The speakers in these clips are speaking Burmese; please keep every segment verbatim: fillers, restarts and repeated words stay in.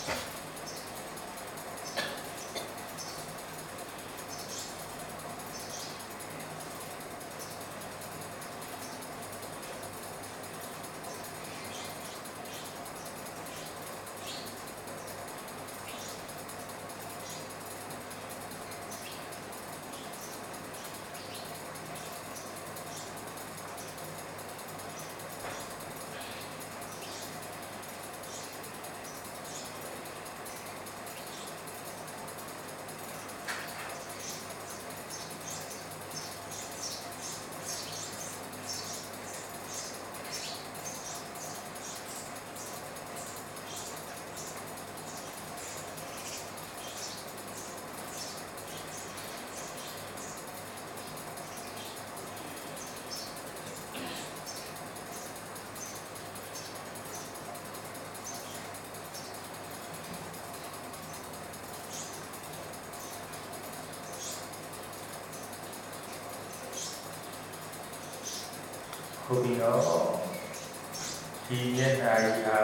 ဟုတ်ပြီနော်ဒီမျက်နှာကြီးဟာ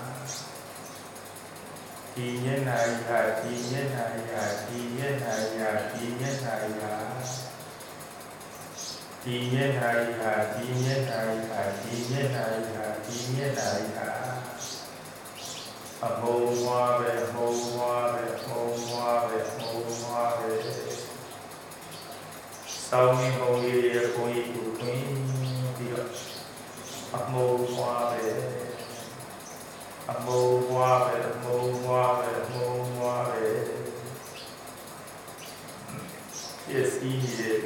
ဒီမျက်နှာကြီးဟာဒီမျက်နှာကြီးဟာဒီမျက်နှာကြီးဟာဒီမျက်နှာကြီးဟာဒီမျက်နှာကြီးဟာဒီမျက်နှာကြီးဟာဒီမျက်နှာကြီးဟာဒီမျက်နှာကြီးဟာအမုံဝါပဲမုံဝါပဲမုံဝါပဲမုံဝါပဲစောင်းနေပုံလေးရဲ့ဘုန်းကြီးကိုတွင်ပြီးတော့အမုံဝါပဲအမုံဝါပဲအမုံဝါပဲအမုံဝါပဲပစ္စည်းတွေ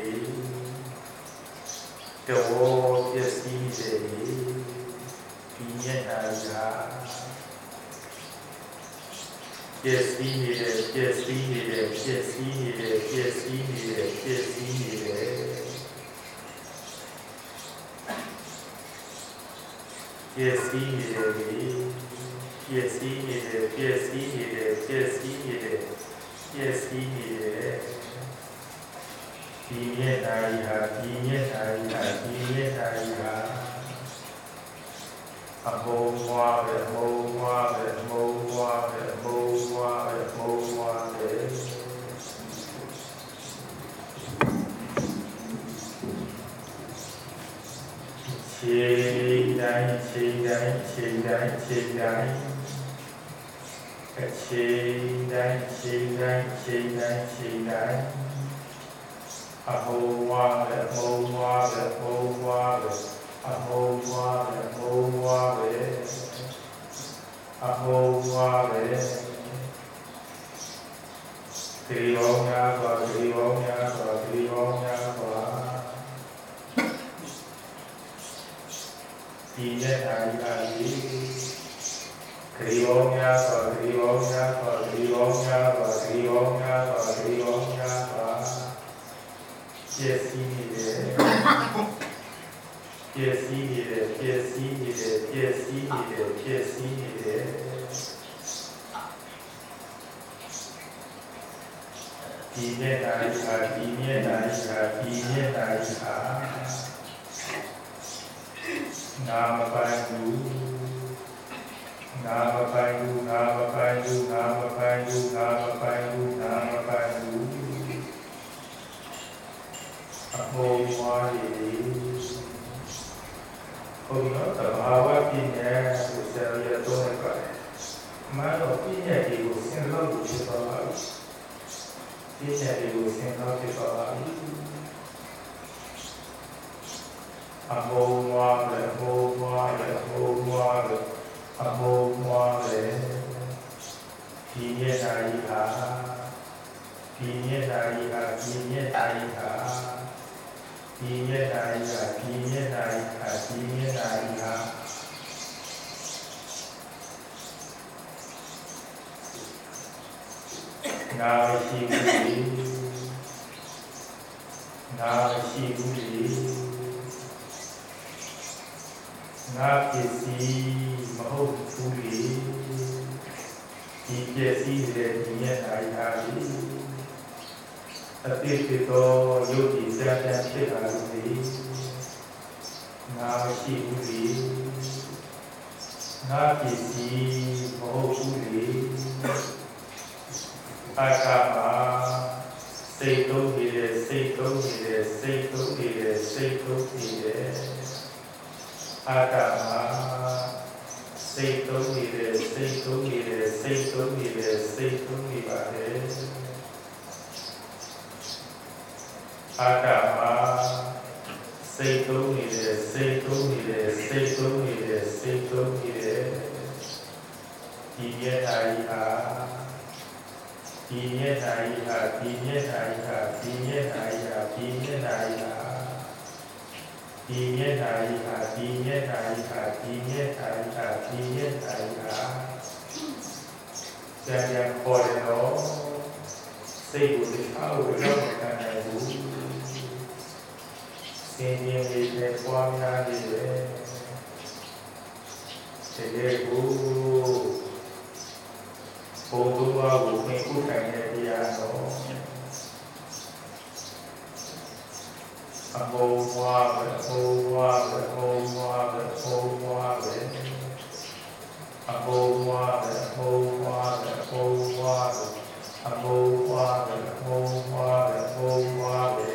တော့ပစ္စည်းတွေဒီညတာရာပစ္စည်းတွေပစ္စည်းတွေပစ္စည်းတွေပစ္စည်းတွေပစ္စည်းတွေပစ္စည်းတွေပစ္စည်းတွေပစ္စည်းတွေပစ္စည်းတွေပစ္စည်းတွေဒီမြတ်တာကြီးဟာဒီမြတ်တာကြီးဟာဒီမြတ်တာကြီးဟာအဘုံဝါပဲအဘုံဝါပဲအဘုံဝါပဲအဘုံဝါပဲအဘုံဝါပဲခြေတိုင်းခြေတိုင်းခြေတိုင်းခြေတိုင်းခြေတိုင်းခြေတိုင်းခြေတိုင်းခြေတိုင်းအဘုံဝါပဲအဘုံဝါပဲအဘုံဝါပဲအဘုံဝါပဲအဘုံဝါပဲအဘုံဝါပဲဒီဘောင်းများစွာဒီဘောင်းများစွာဒီဘောင်းများစွာဒီနဲ့အာရိယာကြီးဒီဘောင်းများစွာဒီဘောင်းများစွာဒီဘောင်းများစွာဒီဘောင်းများစွာဒီဘောင်းများစွာပျက်စီးနေတယ်ပျက်စီးနေတယ်ပျက်စီးနေတယ်ပျက်စီးနေတယ်ပျက်စီးနေတယ်ဒီမျက်နှာကြီးဟာဒီမျက်နှာကြီးဟာဒီမျက်နှာကြီးဟာနာမပိုင်ဘူးနာမပိုင်ဘူးနာမပိုင်ဘူးနာမပိုင်ဘူးနာမပိုင်ဘူးနာမပိုင်ဘူးအဘုံဝါရီဘုံတော့တဘာဝပြည့်နေကိုဆရာရတော့နေပါတယ်။မတော်ပြည့်တဲ့ဒီကိုဆင်လို့ဖြစ်သွားပါပြီ။ပြည့်တဲ့ဒီကိုဆင်လို့ဖြစ်သွားပါပြီ။အဘုံဝါပဲအဘုံဝါပဲအဘုံဝါပဲအဘုံဝါပဲဒီမျက်နှာကြီးဟာဒီမျက်နှာကြီးဟာဒီမျက်နှာကြီးဟာဒီမျက်နှာကြီးဟာဒီမျက်နှာကြီးဟာဒီမျက်နှာကြီးဟာနာရှိဘူးနာရှိဘူးနာပစ္စည်းမဟုတ်ဘူးလေဒီပစ္စည်းတွေဒီမျက်နှာကြီးဟာအတိတ်တော်ယုတ်ဒီစံတန်ဖြစ်လာလို့ဒီငါရှိဘူးလေငါပစ္စည်းမဟုတ်ဘူးလေအာကမှာစိတ်သုံးနေတယ်စိတ်သုံးနေတယ်စိတ်သုံးနေတယ်စိတ်သုံးနေတယ်အာကမှာစိတ်သုံးနေတယ်စိတ်သုံးနေတယ်စိတ်သုံးနေတယ်စိတ်သုံးနေပါတယ်အာကမှာစိတ်သုံးနေတယ်စိတ်သုံးနေတယ်စိတ်သုံးနေတယ်စိတ်သုံးနေတယ်ဒီမျက်နှာကြီးဟာဒီမျက်နှာကြီးဟာဒီမျက်နှာကြီးဟာဒီမျက်နှာကြီးဟာဒီမျက်နှာကြီးဟာဒီမျက်နှာကြီးဟာဒီမျက်နှာကြီးဟာဒီမျက်နှာကြီးဟာဒီမျက်နှာကြီးဟာကြံကြံပေါ်တယ်နော်စိတ်ကိုသိအောင်လို့လုပ်နေတယ်ဘူးစင်ရင်လေးနဲ့ပွားများနေတယ်တကယ်ကိုဘုံသူဘာကိုသင်ဥထိုင်တဲ့တရားတော်အဘုံဝါပဲအဘုံဝါပဲအဘုံဝါပဲအဘုံဝါပဲအဘုံဝါပဲအဘုံဝါပဲအဘုံဝါပဲအဘုံဝါပဲအဘုံဝါပဲအဘုံဝါပဲ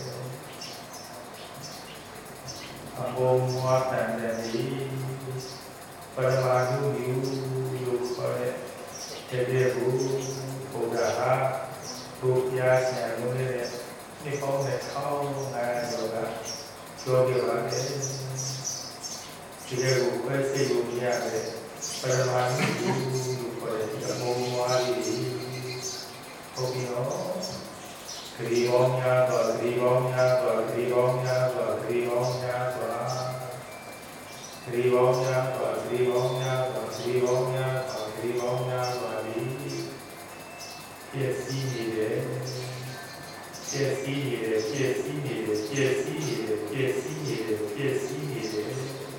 အဘုံဝါတန်တဲ့ဒီပရမဏုယူယူခေါ်တဲ့တကယ်ကိုဘုရားဟာဘုရားဆရာလုံးရဲ့ဒီကောင်းတဲ့ထောင်းငါရောကပြောပြပါတယ်ဒီကကိုပဲစိတ်ကိုရတယ်ပရမဏုယူလို့ခေါ်တဲ့အဘုံဝါကြီးဟုတ်ပြီနော်ခရီးပေါင်းများစွာခရီးပေါင်းများစွာခရီးပေါင်းများစွာခရီးပေါင်းများစွာခရီးပေါင်းများစွာခရီးပေါင်းများစွာခရီးပေါင်းများစွာခရီးပေါင်းများစွာဒီပြည့်စည်နေတယ်ပြည့်စည်နေတယ်ပြည့်စည်နေတယ်ပြည့်စည်နေတယ်ပြည့်စည်နေတယ်ပြည့်စည်နေတယ်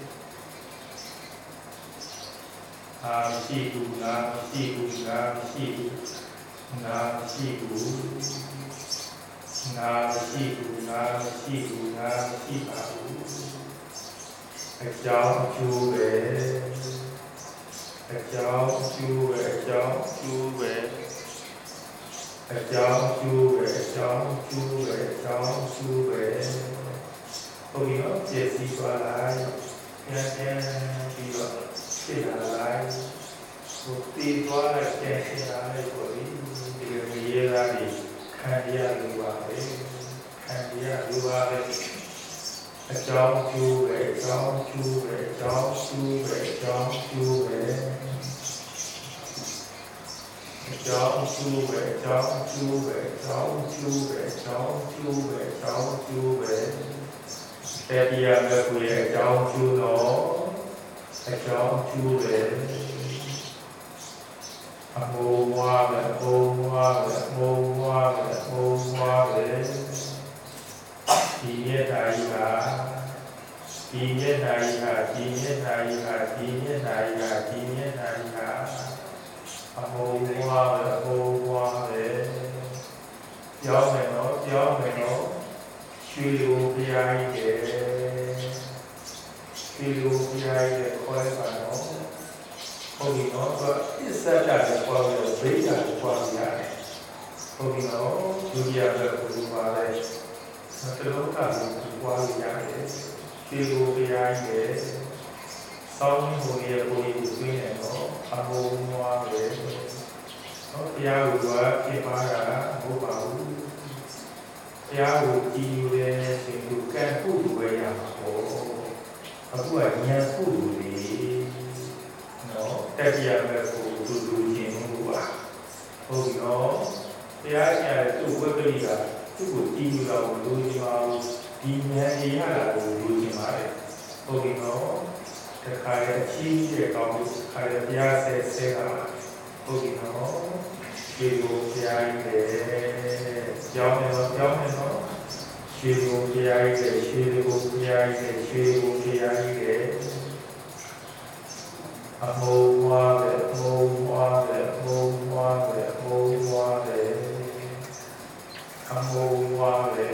အာရှိဘူးနာရှိဘူးနာရှိဘူးနာရှိဘူးနာရှိဘူးနာရှိဘူးနာရှိပါဘူးအကြောင်းအကျိုးပဲအကြောင်းအကျိုးပဲအကြောင်းအကျိုးပဲအကြောင်းအကျိုးပဲအကြောင်းအကျိုးပဲအကြောင်းအကျိုးပဲဘုရားကျေးဇူးပါလိုက်ပြန်ပြန်ပြီးတော့ဖြစ်လာလိုက်ဘုတိသွားလိုက်ပြန်ဖြစ်လာလိုက်ကိုဒီလိုရေးလာပြီးခံရလို့ပါပဲခံရလို့ပါပဲအကြောင်းကျိုးပဲအကြောင်းကျိုးပဲအကြောင်းကျိုးပဲအကြောင်းကျိုးပဲအကြောင်းကျိုးပဲအကြောင်းကျိုးပဲအကြောင်းကျိုးပဲအကြောင်းကျိုးပဲအကြောင်းကျိုးပဲတရားမဲ့ကိုရဲ့အကြောင်းကျိုးတော့အကြောင်းကျိုးပဲအမောဝါပဲအမောဝါပဲအမောဝါပဲအမောဝါပဲဒီမျက်နှာကြီးဟာဒီမျက်နှာကြီးဟာဒီမျက်နှာကြီးဟာဒီမျက်နှာကြီးဟာဒီမျက်နှာကြီးဟာအမောဝါပဲအမောဝါပဲပြောင်းမယ်နော်ပြောင်းမယ်နော်ရွှေလိုဘုရားကြီးရဲ့ရွှေလိုဘုရားကြီးရဲ့ခေါ်ရပါတော့ဟုတ်ပြီနော်ဆိုအစ္ဆဒတဲ့ခေါ်ရဗိဓာကိုခေါ်ရတယ်ဟုတ်ပြီနော်ဒုတိယဘက်ကိုပါလဲသလုံးကကိုပွားရရတယ်ဒီလိုတရားရဲ့စောင်းမှုရဲ့ကိုယ်ကိုသိနေတော့အဘုံဝါပဲနော်တရားကိုကဖြစ်ပါတာမဟုတ်ပါဘူးတရားကိုကြည်ယူတဲ့สิ่งကိုကံကုသိုလ်ပဲရမှာပေါ့အခုကဉာဏ်ကုသိုလ်တွေနော်တရားမဲ့ကိုသူသူချင်းဘူးပါဟုတ်ပြီနော်တရားကျတဲ့သူ့ဝိပ္ပိကသူ့ကိုကြည်ယူတော့လူကြီးပါဒီဉာဏ်ရရတာကိုလူကြီးပါတယ်ဟုတ်ပြီနော်တခါရဲ့အချင်းရဲ့ကောင်းမှုခါရဲ့ဘုရားဆဲဆဲတာဟုတ်ပြီနော်ဒီလိုဘုရားကြီးရဲ့ကြောင်းနေတော့ကြောင်းနေတော့ရွှေဘုရားကြီးရဲ့ရွှေဘုရားကြီးရဲ့ရွှေဘုရားကြီးရဲ့အမောဝါပဲအမောဝါပဲအမောဝါပဲအမောဝါပဲအမောဝါပဲ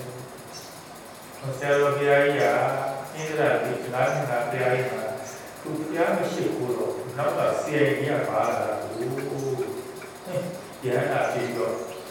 ဆရာတော်ဘုရားကြီးကအင်းဒရာဒီလာနေတာဘုရားကြီးကသူဘုရားမရှိဘူးတော့နောက်ကဆရာကြီးကပါလာတာဘူးရဟန္တာပြည်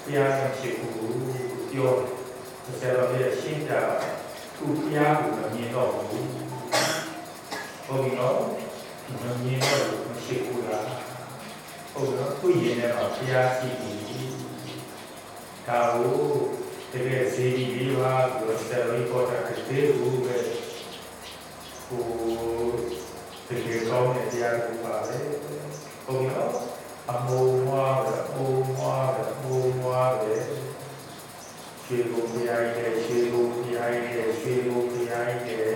ရားနဲ့ဖြစ်ဘူးပြောဆရာတော်ရဲ့ရှင်းပြသူဘုရားကိုမမြင်တော့ဘူးဟုတ်ပြီနော်မမြင်တော့မရှိဘူးလားဟုတ်တော့သူ့ရင်ထဲမှာဘုရားရှိပြီဒါကိုတကယ်စေတီလေးပါဆိုဆရာတော်ပေါ်တာကတည်းကပဲဟိုတကယ်ကောင်းတဲ့တရားကိုပါပဲဟုတ်ပြီနော်အမိုးမွားပဲအမိုးမွားပဲအမိုးမွားပဲရွှေဘုံတရားရဲ့ရွှေဘုံတရားရဲ့ရွှေဘုံတရားရဲ့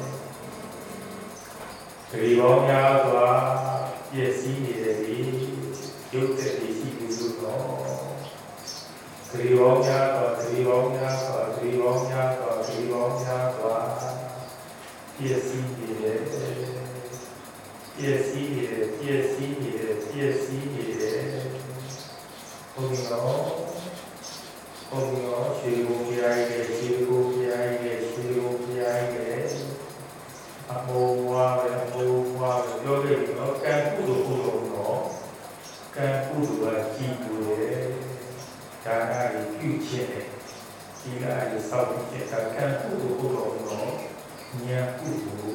ဒီဘောင်းများစွာပြည့်စည်နေတယ်ဒီရုပ်သက်တွေရှိပြီလို့တော့ဒီဘောင်းများစွာဒီဘောင်းများစွာဒီဘောင်းများစွာဒီဘောင်းများစွာပြည့်စည်နေတယ်ပြည့်စည်နေတယ်ပြည့်စည်နေတယ်ပြည့်စည်နေတယ်ဟုတ်ပြီနော်ဟုတ်ပြီနော်ရွှေဘုံတရားရဲ့ရွှေဘုံတရားရဲ့ရွှေဘုံတရားရဲ့အမိုးဝါပဲအမိုးဝါပဲပြောခဲ့ပြီနော်ကံကုသိုလ်ကုသိုလ်နော်ကံကုသိုလ်ကကြည်တူတယ်ဒါနတွေပြုခြင်းတယ်ဒီကအဲ့စောင့်ကြည့်တာကံကုသိုလ်ကုသိုလ်နော်ဉာဏ်ကုသိုလ်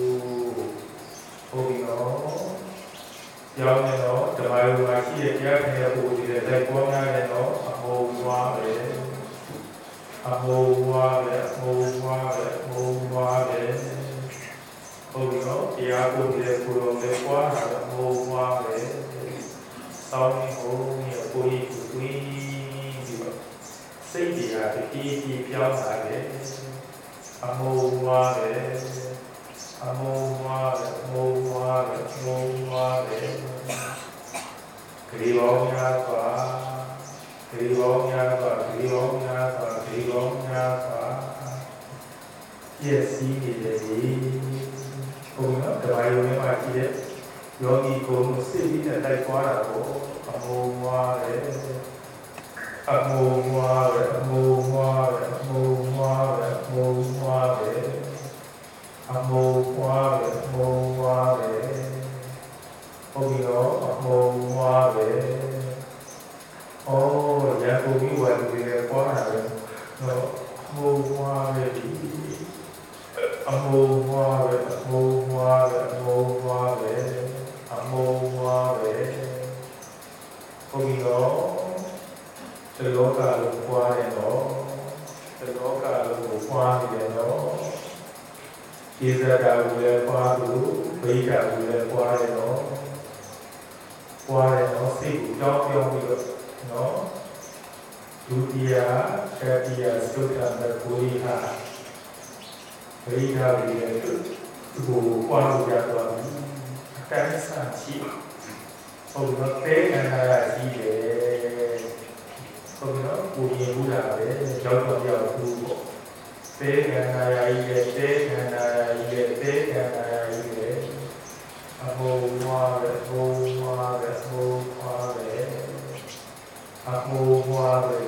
ဟုတ်ပြီနော်ကြောင်းနေတော့ဓမ္မယုံမှာရှိတဲ့တရားခံရဖို့ဒီတဲ့လိုက်ပေါ်များတယ်နော်အမိုးဝါပဲအမိုးဝါပဲအမိုးဝါပဲအမိုးဝါပဲဟုတ်ပြီနော်တရားကိုဒီတဲ့ကိုယ်တော်လည်းပွားတာအမိုးဝါပဲစောင်းနေကိုမြေကိုကြီးကိုတွင်းပြီးတော့စိတ်တရားတည်တည်ပြောင်းလာတယ်အမိုးဝါပဲအမိုးဝါပဲအမိုးဝါပဲအမိုးဝါပဲဂရီဘောင်းများစွာဂရီဘောင်းများစွာဂရီဘောင်းများစွာဂရီဘောင်းများစွာပြည့်စည်နေတယ်ဒီဘုံတော့တပိုင်းလုံးမှာရှိတဲ့ယောဂီကိုစိတ်ကြီးနဲ့တိုက်သွားတာကိုအမိုးဝါပဲအမိုးဝါပဲအမိုးဝါပဲအမိုးဝါပဲအမိုးဝါပဲအမိုးဝါပဲအမိုးဝါပဲဟုတ်ပြီတော့အမိုးဝါပဲဩရန်ကုန်မြို့ဝယ်လူတွေပွားတာပဲတော့အမိုးဝါပဲဒီအမိုးဝါပဲအမိုးဝါပဲအမိုးဝါပဲအမိုးဝါပဲဟုတ်ပြီတော့ဒီလောကလုံးပွားတယ်တော့ဒီလောကလုံးကိုပွားနေတယ်တော့ကျေဇတာကိုလည်းပွားလို့ဗိဓာကိုလည်းပွားတယ်တော့ပွားတယ်တော့စိတ်ကိုကြောက်ပြောင်းပြီးတော့နော်ဒုတိယတတိယသုတ္တမကိုရိဟာဗိဓာကိုလည်းသူ့ကိုပွားလို့ရတော့အတန်းဆန်းရှိဟုတ်တော့တေခန္ဓာရှိတယ်ဟုတ်တော့ကိုရင်ဘူးလာပဲရောက်တော့ပြောက်ဘူးပေါ့တေခန္ဓာရာကြီးရဲ့တေခန္ဓာရာကြီးရဲ့တေခန္ဓာရာကြီးရဲ့အမောဝါပဲအမောဝါပဲအမောဝါပဲအမောဝါပဲ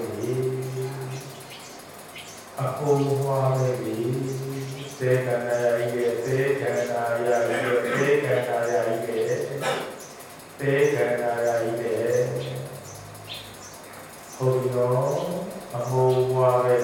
အမောဝါပဲတေခန္ဓာရာကြီးရဲ့တေခန္ဓာရာကြီးရဲ့တေခန္ဓာရာကြီးရဲ့တေခန္ဓာရာကြီးရဲ့ဟုတ်ရောအမောဝါပဲ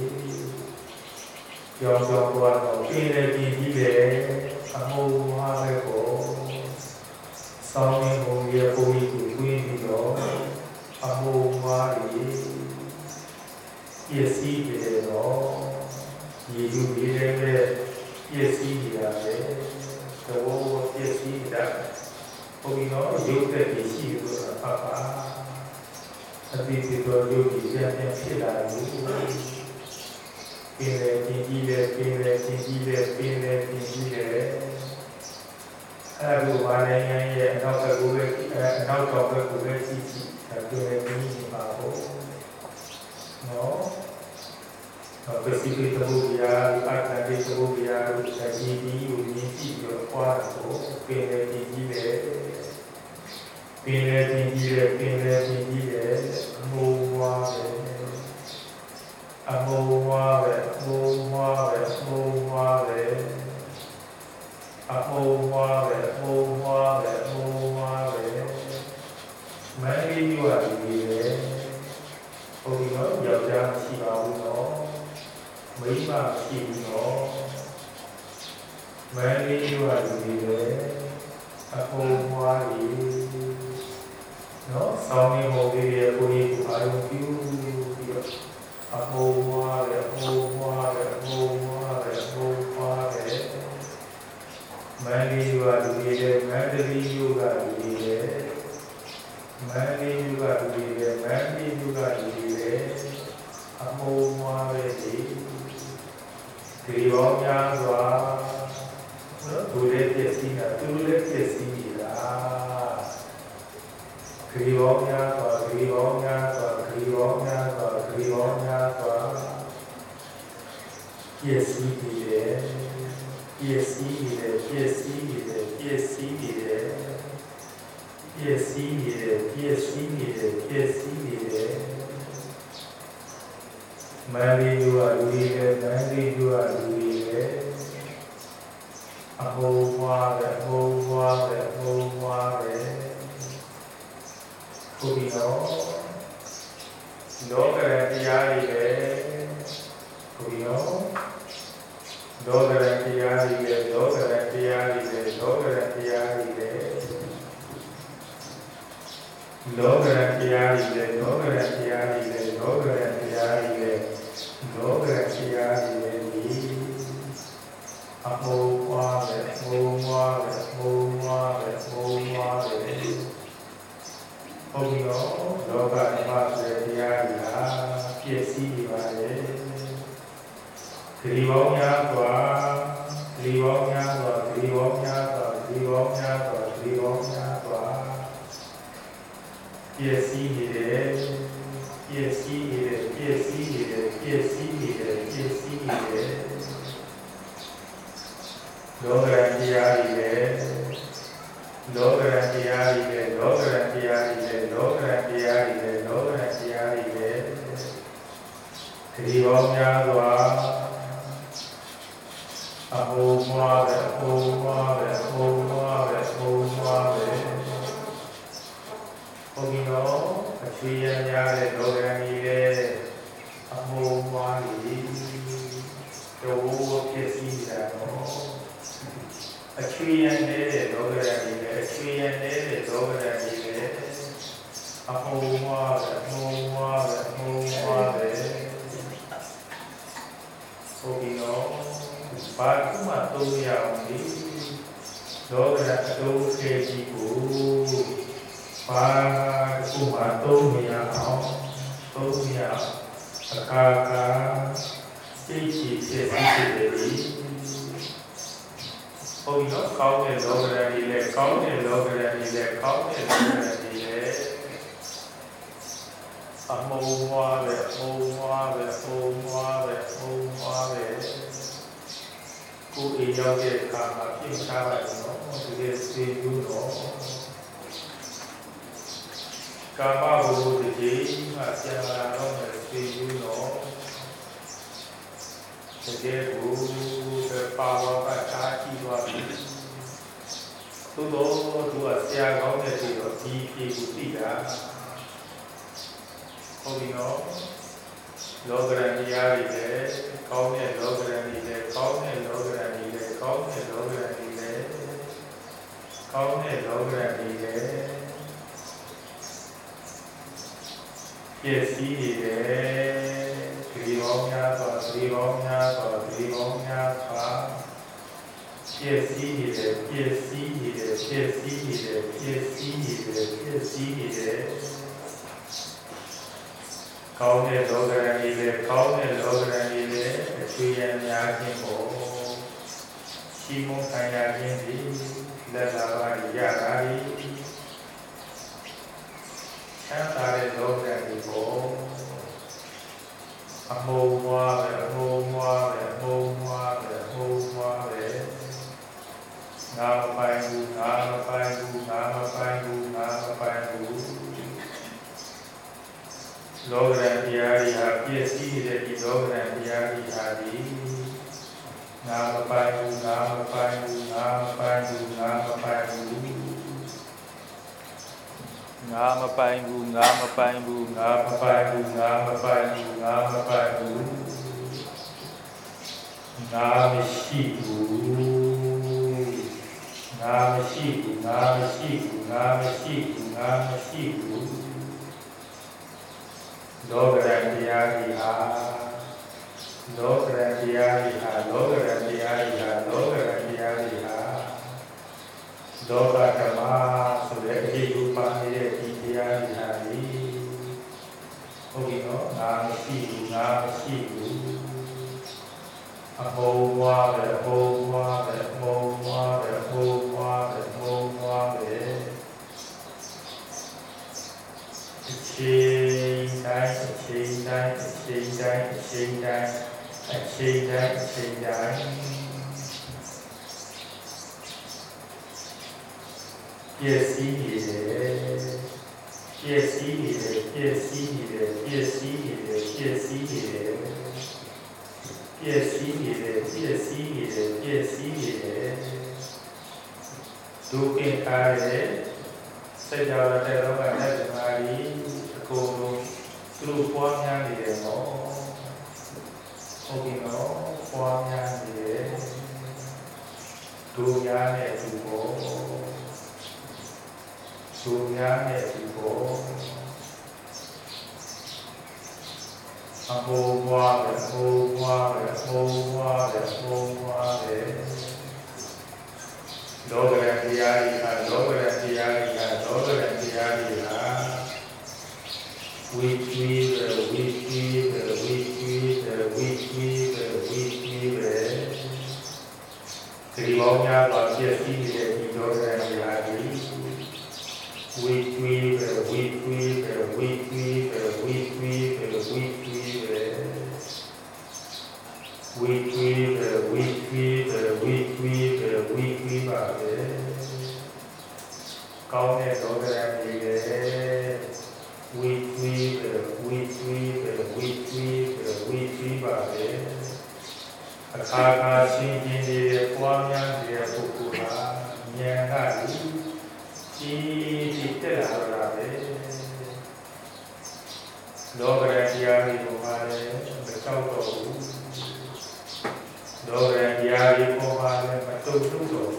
ကြောင်းကြောင်းပွားတော့ပြင်းလည်းပြင်းကြီးတယ်အမိုးဝါးပဲကိုစောင်းနေပုံရပုံကြီးကိုတွင်းပြီးတော့အမိုးဝါးကြီးပြည့်စည်တယ်တော့ရေယူရည်လည်းပြည့်စည်နေတာပဲတော့ပြည့်စည်တာဘုံတော့ရုပ်သက်ကြီးရှိလို့ဆိုတာပါအတိအကျတော့ရုပ်ကြီးပြန်ပြန်ဖြစ်လာတယ်ပင်လေပင်ကြီးလေပင်လေပင်ကြီးလေပင်လေပင်ကြီးလေအဲ့လိုပါနေရင်ရဲ့နောက်ကကိုပဲနောက်တော့ပဲကိုပဲကြည့်ကြည့်ပင်လေပင်ကြီးပါဖို့နော်ပစ္စည်းတွေသဘောတရားအတ္တတွေသဘောတရားတို့ကြီးကြီးကိုမြင်ကြည့်ပြီးတော့ပွားဖို့ပင်လေပင်ကြီးလေပင်လေပင်ကြီးလေပင်လေပင်ကြီးလေအမိုးဝါပဲအမိုးဝါပဲအမိုးဝါပဲအမိုးဝါပဲအမိုးဝါပဲအမိုးဝါပဲအမိုးဝါပဲမင်းကြီးရွာကြီးလေဟုတ်ပြီနော်ယောက်ျားမရှိပါဘူးနော်မိန်းမရှိဘူးနော်မင်းလေးတို့ကလူတွေပဲအကုန်မွားကြီးနော်ဆောင်းနေမို့ပြီးရဲ့ကိုကြီးကိုအားလုံးပြုပြီးတော့အကုန်မွားတယ်အကုန်မွားတယ်အကုန်မွားတယ်အကုန်မွားတယ်မင်းလေးတို့ကလူတွေပဲမင်းလေးတို့ကလူတွေပဲမန္တေယုကလူတွေပဲမန္တေယုကလူတွေပဲအမောမွားပဲဒီဒီရောများစွာနော်သူလည်းပြည့်စည်တာသူလည်းပြည့်စည်နေတာဒီရောများစွာဒီရောများစွာဒီရောများစွာဒီရောများစွာပြည့်စည်နေတယ်ပြည့်စည်နေတယ်ပြည့်စည်နေတယ်ပြည့်စည်နေတယ်ပြည့်စည်နေတယ်ပြည့်စည်နေတယ်ပြည့်စည်နေတယ်မန္တေယုကလူတွေပဲမန္တေယုကလူတွေပဲအဟောမွားပဲအဟောမွားပဲအဟောမွားပဲကိုဒီနော်လောကရတရားတွေပဲကိုဒီနော်လောကရတရားတွေပဲလောကရတရားတွေပဲလောကရတရားတွေပဲလောကရန်တရားကြီးလေလောကရန်တရားကြီးလေလောကရန်တရားကြီးလေလောကရန်တရားကြီးလေဒီအမောဝါပဲအမောဝါပဲအမောဝါပဲအမောဝါပဲဟုတ်ပြီနော်လောကဓမ္မဆိုတရားကြီးဟာပြည့်စည်နေပါလေဒီဘောင်းများစွာဒီဘောင်းများစွာဒီဘောင်းများစွာဒီဘောင်းများစွာဒီဘောင်းများစွာပြည့်စည်နေတယ်ပြည့်စည်နေတယ်ပြည့်စည်နေတယ်ပြည့်စည်နေတယ်ပြည့်စည်နေတယ်လောကရန်တရားကြီးလေလောကရန်တရားကြီးလေလောကရန်တရားကြီးလေလောကရန်တရားကြီးလေလောကရန်တရားကြီးလေဒီဘောများစွာအဟောမွားပဲအဟောမွားပဲအဟောမွားပဲအဟောမွားပဲဟုတ်ပြီနော်အချွေရများတဲ့လောကရန်ကြီးလေအဟောမွားကြီးတော့ဖြစ်စီတာနော်အချွေရနေတဲ့လောကရန်ကြီးလေအချွေရနေတဲ့လောကရန်ကြီးလေအဟောမွားပဲအဟောမွားပဲအဟောမွားပဲဟုတ်ပြီနော်ဘာကူမှသုံးရအောင်ဒီလောကရန်အတိုးခေကြီးကိုဘာကူမှသုံးမရအောင်သုံးရအခါခါစိတ်ရှိဖြစ်ဖြစ်တယ်ဒီဟုတ်ပြီနော်ကောင်းတဲ့လောကရန်ကြီးလေကောင်းတဲ့လောကရန်ကြီးလေကောင်းတဲ့လောကရန်ကြီးလေအမောမွားပဲအမောမွားပဲအမောမွားပဲအမောမွားပဲကိုယ်အေးရောက်တဲ့အခါမှာပြင်ထားလိုက်နော်ဒီလိုစေယူတော့ကာမဘုဒ္ဓတိမှာဆရာလာတော့မယ်စေယူတော့တကယ်ကိုပါဝါကထားကြည့်သွားပြီသို့တော့သူကဆရာကောင်းတဲ့ပြီးတော့ဒီပြေကိုသိတာဟုတ်ပြီနော်လောကရန်တရားတွေလည်းကောင်းတဲ့လောကရန်တွေလည်းကောင်းတဲ့လောကရန်တွေလည်းကောင်းတဲ့လောကရန်တွေလည်းကောင်းတဲ့လောကရန်တွေလည်းပြည့်စည်နေတယ်ဒီဘောင်းများစွာဒီဘောင်းများစွာဒီဘောင်းများစွာပြည့်စည်နေတယ်ပြည့်စည်နေတယ်ပြည့်စည်နေတယ်ပြည့်စည်နေတယ်ပြည့်စည်နေတယ်ကောင်းတဲ့လောကရန်ကြီးလေကောင်းတဲ့လောကရန်ကြီးလေအချွေရန်များခြင်းကိုရှိမုန်းခံရခြင်းဒီလက်လာပါရတာဒီချမ်းသာတဲ့လောကရန်ကြီးကိုအမောမွားပဲအမောမွားပဲအမောမွားပဲအမောမွားပဲငါမပိုင်ဘူးငါမပိုင်ဘူးငါမပိုင်ဘူးငါမပိုင်ဘူးလောကရန်တရားကြီးဟာပြည့်စည်တဲ့ဒီလောကရန်တရားကြီးဟာဒီငါမပိုင်ဘူးငါမပိုင်ဘူးငါမပိုင်ဘူးငါမပိုင်ဘူးင ngā mapai bu, ngā mapai bu, ngā mapai bu, ngā mapai bu, ngā mapai bu, ngā mishi bu, ngā mishi bu, ngā mishi bu, ngā mishi bu, ngā mishi bu, Logarandiyariha, Logarandiyariha, Logarandiyariha, Logarandiyariha, Logadama, so that he will find it, he okay, no, Namasibu, Namasibu, a whole water, a whole water, a whole water, a whole water, a whole water. Change that, change that, change that, change that, change that, change that. Yes, he is. Yes, he is. Yes, he is. Yes, he is. Yes, he is. Yes, he is. Yes, he is. Yes, he is. Looking at it, say that I don't have money. Go through one hand here, no. Okay, no. One hand here. Two hand here to go. Sunyane tipo, aho wale, aho wale, aho wale, aho wale. Logarandiyariha, Logarandiyariha, Logarandiyariha. Weep, weep, weep, weep, weep, weep, weep, weep, weep, weep. Krivonya bhagyati virehi Logarandiyari. Weep, weep, weep, weep, weep, weep, weep, weep, weep, weep, weep, weep, weep, weep, weep, weep, weep, Câu này có cái em gì đấy. Weep, weep, weep, weep, weep, weep, weep, weep, Kha kha xin xin đi qua nhang đi phục vụ ha nhang ha đi. Chi chi thế là rồi đấy. Logarandiyari kumare bersau tu. Logarandiyari kumare betul tu.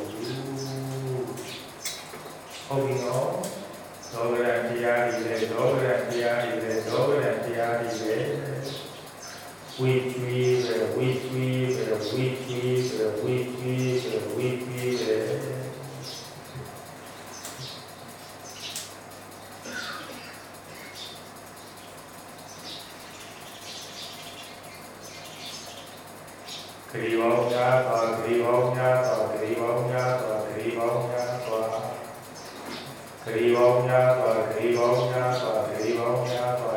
Hobi no. Logarandiyari le, Logarandiyari le, Logarandiyari le. Weep weep, weep weep, weep weep, weep weep, weep weep. Krivaunya tva, krivaunya tva, krivaunya tva, krivaunya tva. Krivaunya tva, krivaunya tva, krivaunya tva.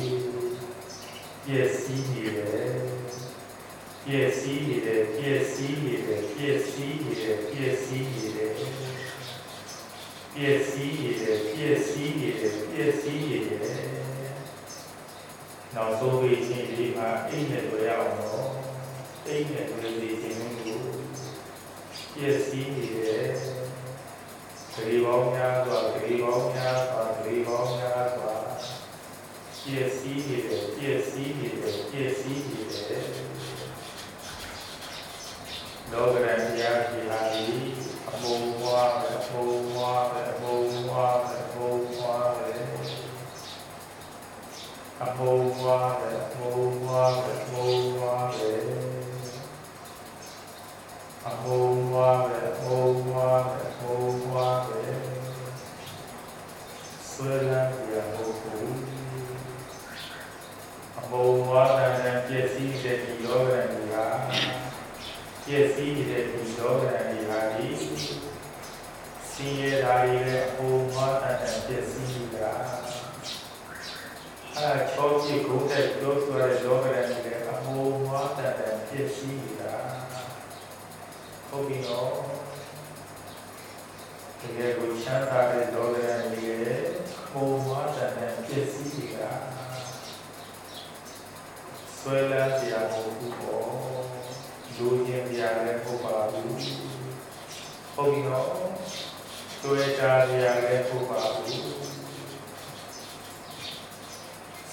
Yes, he did it. Yes, he did it. Yes, he did it. Yes, he did it. Yes, he did it. Yes, he did it. Yes, he did it. Yes, he did it. Now, so we see the in the way out. Take it with the thing. Yes, he did. Krivaunya tva, krivaunya tva, krivaunya tva. Yes, he did. Yes, he did. Yes, he did. Logarandiyari hari, aho wale, aho wale, aho wale, aho wale. Aho wale, aho wale, aho wale. Aho wale, aho wale, aho wale. Swela ya hoku. Aho wale na kiesi de Logarandiyha. Kiesi de Logarandiyhari. Siye dari le aho wale na kiesi da. Ah, chochi kute chochi wale Logarandiyha aho wale na kiesi da. Hobi no. Today we chant that Logarandiyha aho wale na kiesi da. Swela dia hoku ko. Dujin dia le hobabu. Hobi no. Tueta dia le hobabu.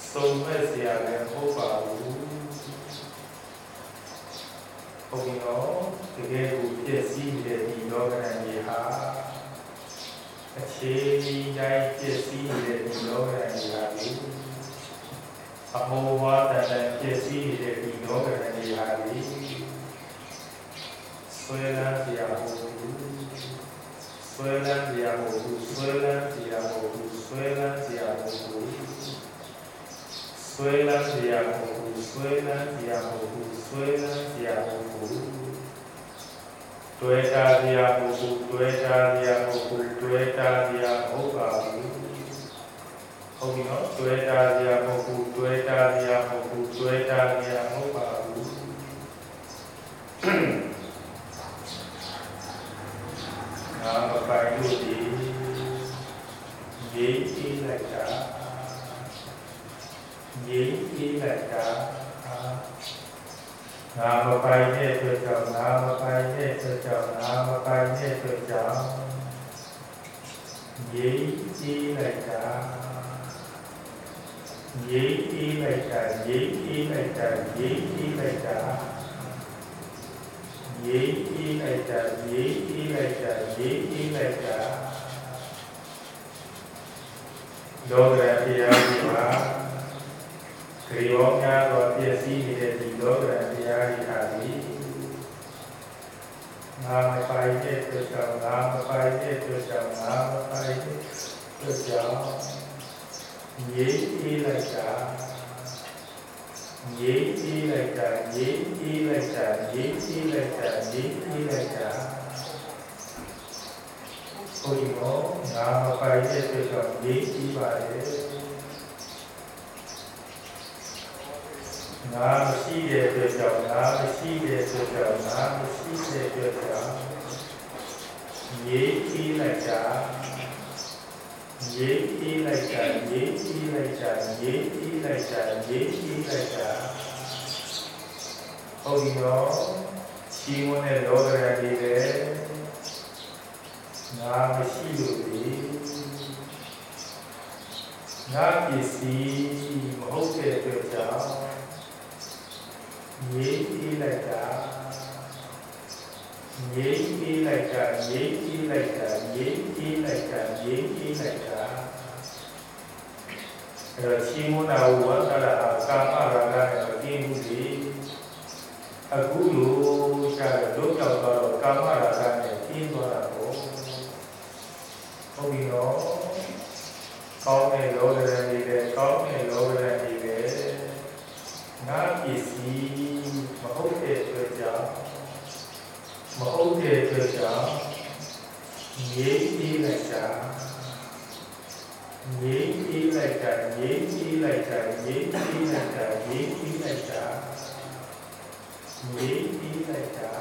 စုံမဲ့เสียလည်းမဟုတ်ပါဘူးဟုတ်ပြီနော်တကယ်ကိုပြည့်စည်နေတဲ့ဒီလောကဓာတ်ကြီးဟာအခြေတိုင်းပြည့်စည်နေတဲ့ဒီလောကဓာတ်ကြီးဟာဒီအမောဝါဒနဲ့ပြည့်စည်နေတဲ့ဒီလောကဓာတ်ကြီးဟာဒီဆွဲလန်းเสียမဟုတ်ဘူးဆွဲလန်းเสียမဟုတ်ဘူးဆွဲလန်းเสียမဟုတ်ဘူးဆွဲလန်းเสียမဟုတ်ဘူးဆွဲလန်းเสียမဟုတ်ဘူးဆွဲလန်းเสียမဟုတ်ဘူးဆွဲလန်းเสียမဟုတ်ဘူးတွေ့တာเสียမဟုတ်ဘူးတွေ့တာเสียမဟုတ်ဘူးတွေ့တာเสียမဟုတ်ပါဘူးဟုတ်ပြီနော်တွေ့တာเสียမဟုတ်ဘူးတွေ့တာเสียမဟုတ်ဘူးတွေ့တာเสียမဟုတ်ပါဘူးငါမပိုင်လို့ဒီရေးကြည့်လိုက်တာရေးကြည့်လိုက်တာငါမပိုင်တဲ့အတွက်ကြောင့်ငါမပိုင်တဲ့အတွက်ကြောင့်ငါမပိုင်တဲ့အတွက်ကြောင့်ရေးကြည့်လိုက်တာရေးကြည့်လိုက်တာရေးကြည့်လိုက်တာရေးကြည့်လိုက်တာရေးကြည့်လိုက်တာရေးကြည့်လိုက်တာရေးကြည့်လိုက်တာလောကတရားကြီးပါခရီးဝေါများသောပြည့်စည်နေတဲ့ဒီလောကတရားကြီးဟာဒီငါမပိုင်တဲ့အတွက်ကြောင့်ငါမပိုင်တဲ့အတွက်ကြောင့်ငါမပိုင်တဲ့အတွက်ကြောင့်ရေးကြည့်လိုက်တာရေးကြည့်လိုက်တာရေးကြည့်လိုက်တာရေးကြည့်လိုက်တာရေးကြည့်လိုက်တာဘုရားငါမပိုင်တဲ့အတွက်ကြောင့်ရေးကြည့်ပါလေငါမရှိတဲ့အတွက်ကြောင့်ငါမရှိတဲ့အတွက်ကြောင့်ငါမရှိတဲ့အတွက်ကြောင့်ရေးကြည့်လိုက်တာရေးကြည့်လိုက်တာရေးကြည့်လိုက်တာရေးကြည့်လိုက်တာရေးကြည့်လိုက်တာဟုတ်ပြီနော်ချီးမွမ်းတဲ့လောကဓာတ်တွေလည်းငါမရှိလို့ဒီငါပစ္စည်းမဟုတ်တဲ့အတွက်ကြောင့်ရေးကြည့်လိုက်တာရေးကြည့်လိုက်တာရေးကြည့်လိုက်တာရေးကြည့်လိုက်တာရေးကြည့်လိုက်တာအဲ့တော့ချီးမွမ်းတာဝါသနာကာမရာဂနဲ့မကင်းဘူးလေအခုလိုကြတော့ကြောက်တော့ကာမရာဂနဲ့ကင်းသွားတာပေါ့ဟုတ်ပြီနော်ကောင်းတဲ့လောကဓာတ်တွေလည်းကောင်းတဲ့လောကဓာတ်တွေလည်းငါပစ္စည်းမဟုတ်တဲ့အတွက်ကြောင့်မဟုတ်တဲ့အတွက်ကြောင့်ရေးကြည့်လိုက်တာရေးကြည့်လိုက်တာရေးကြည့်လိုက်တာရေးကြည့်လိုက်တာရေးကြည့်လိုက်တာရေးကြည့်လိုက်တာ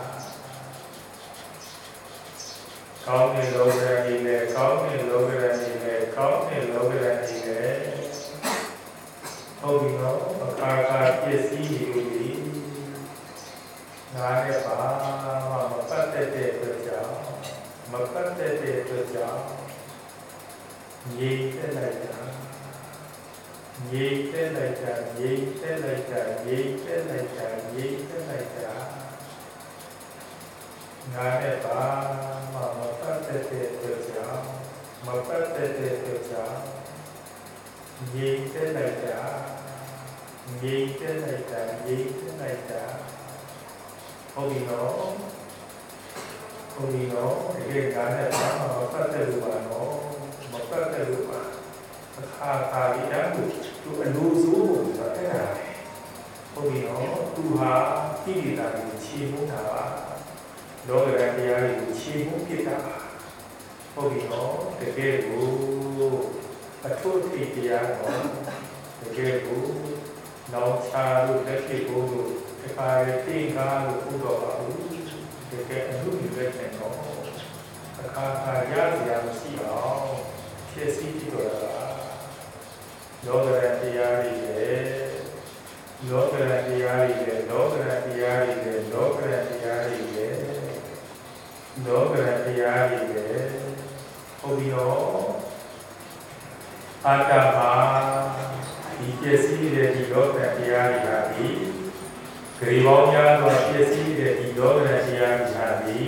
ကောင်းတဲ့လောကဓာတ်တွေလည်းကောင်းတဲ့လောကဓာတ်တွေလည်းကောင်းတဲ့လောကဓာတ်တွေလည်းဟုတ်ပြီနော်အခါခါပစ္စည်းတွေဒီငါနဲ့ပါမမပတ်သက်တဲ့အတွက်ကြောင့်မပတ်သက်တဲ့အတွက်ကြောင့်ရေတက်လိုက်တာရေတက်လိုက်တာရေတက်လိုက်တာရေတက်လိုက်တာရေတက်လိုက်တာငါနဲ့ပါမမပတ်သက်တဲ့အတွက်ကြောင့်မပတ်သက်တဲ့အတွက်ကြောင့်ရေတက်လိုက်တာရေတက်လိုက်တာရေတက်လိုက်တာဟုတ်ပြီနော်ဟုတ်ပြီနော်ဒီကငါနဲ့ပါမမပတ်သက်လို့ပါနော်မပတ်သက်လို့ပါအခါခါလေးအဲ့ကိုသူအလိုစိုးကိုဆိုတာအဲ့ဒါဟုတ်ပြီနော်သူဟာတိတိတာကိုခြေမှုတာပါလောကဓာတ်တရားတွေကိုခြေမှုဖြစ်တာပါဟုတ်ပြီနော်တကယ်ကိုအထုတိတရားနော်တကယ်ကိုနောက်ချာလို့လက်ဖြစ်ဖို့လို့ဒီပါရတိကားလို့ဘုတော်ပါဘူးတကယ်အမှုတွေပဲတဲ့နော်အခါခါရစရာမရှိအောင်ဖြစ်စီကြည့်တော့တာလောကဓာတ်တရားတွေလည်းလောကဓာတ်တရားတွေလည်းလောကဓာတ်တရားတွေလည်းလောကဓာတ်တရားတွေလည်းလောကဓာတ်တရားတွေလည်းဟုတ်ပြီနော်အာတမဒီပျက်စီးနေတဲ့ဒီလောကတရားတွေဟာဒီဂရေပေါင်းများစွာပျက်စီးနေတဲ့ဒီလောကတရားတွေဟာဒီ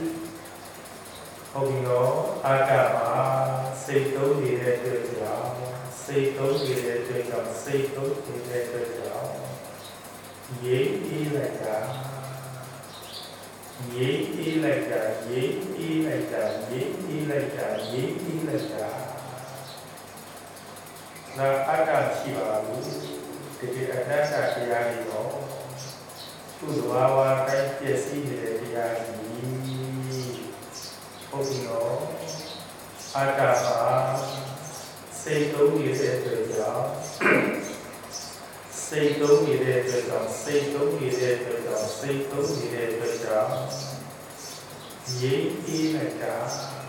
ဟုတ်ပြီနော်အာကမှာစိတ်သုံးနေတဲ့အတွက်ကြောင့်စိတ်သုံးနေတဲ့အတွက်ကြောင့်စိတ်သုံးနေတဲ့အတွက်ကြောင့်ရေးအေးလိုက်တာရေးအေးလိုက်တာရေးအေးလိုက်တာရေးအေးလိုက်တာရေးအေးလိုက်တာနာအတ္တရှိပါဘူးဒီဒီအတ္တတရားတွေတော့သူ့သဘာဝတိုင်းပြည့်စည်နေတဲ့တရားကြီးဟုတ်ပြီနော်အတ္တမှာစိတ်သုံးနေတဲ့အတွက်ကြောင့်စိတ်သုံးနေတဲ့အတွက်ကြောင့်စိတ်သုံးနေတဲ့အတွက်ကြောင့်စိတ်သုံးနေတဲ့အတွက်ကြောင့်ရေးအေးလိုက်တာ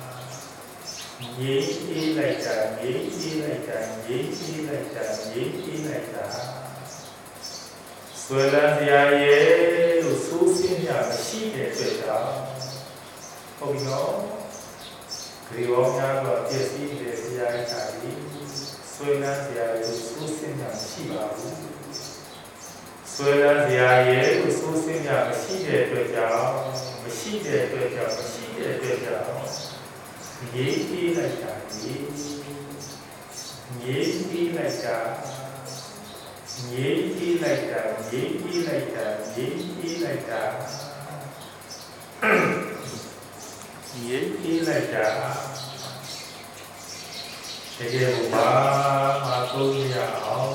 ရေးအေးလိုက်တာရေးအေးလိုက်တာရေးအေးလိုက်တာရေးအေးလိုက်တာဆွဲလန်းစရာရဲ့လို့ဆိုးစင်းရမရှိတဲ့အတွက်ကြောင့်ဟုတ်ပြီနော်ဂရေဝများကပြည့်စည်တဲ့စရာတွေဟာဒီဆွဲလန်းစရာလို့ဆိုးစင်းရမရှိပါဘူးဆွဲလန်းစရာရဲ့လို့ဆိုးစင်းရမရှိတဲ့အတွက်ကြောင့်မရှိတဲ့အတွက်ကြောင့်မရှိတဲ့အတွက်ကြောင့်ရေးအေးလိုက်တာရေးရေးအေးလိုက်တာရေးအေးလိုက်တာရေးအေးလိုက်တာရေးအေးလိုက်တာရေးအေးလိုက်တာတကယ်ကိုဘာမှသုံးရအောင်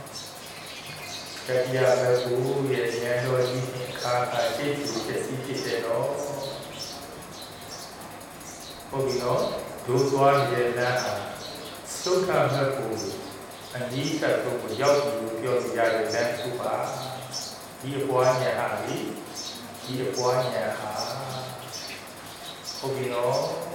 တရားမဲ့ဘူးရဲ့ဉာဏ်တော်ကြီးခါခါသိသူဖြစ်စီဖြစ်တယ်တော့ဟုတ်ပြီနော်ဒုသွားရဲ့လမ်းဟာသုခမဲ့ဘူးအနိစ္စတို့ကိုရောက်ပြီးပြောပြရတဲ့လမ်းတစ်ခုပါဒီအပွားညာဟာဒီဒီအပွားညာဟာဟုတ်ပြီနော်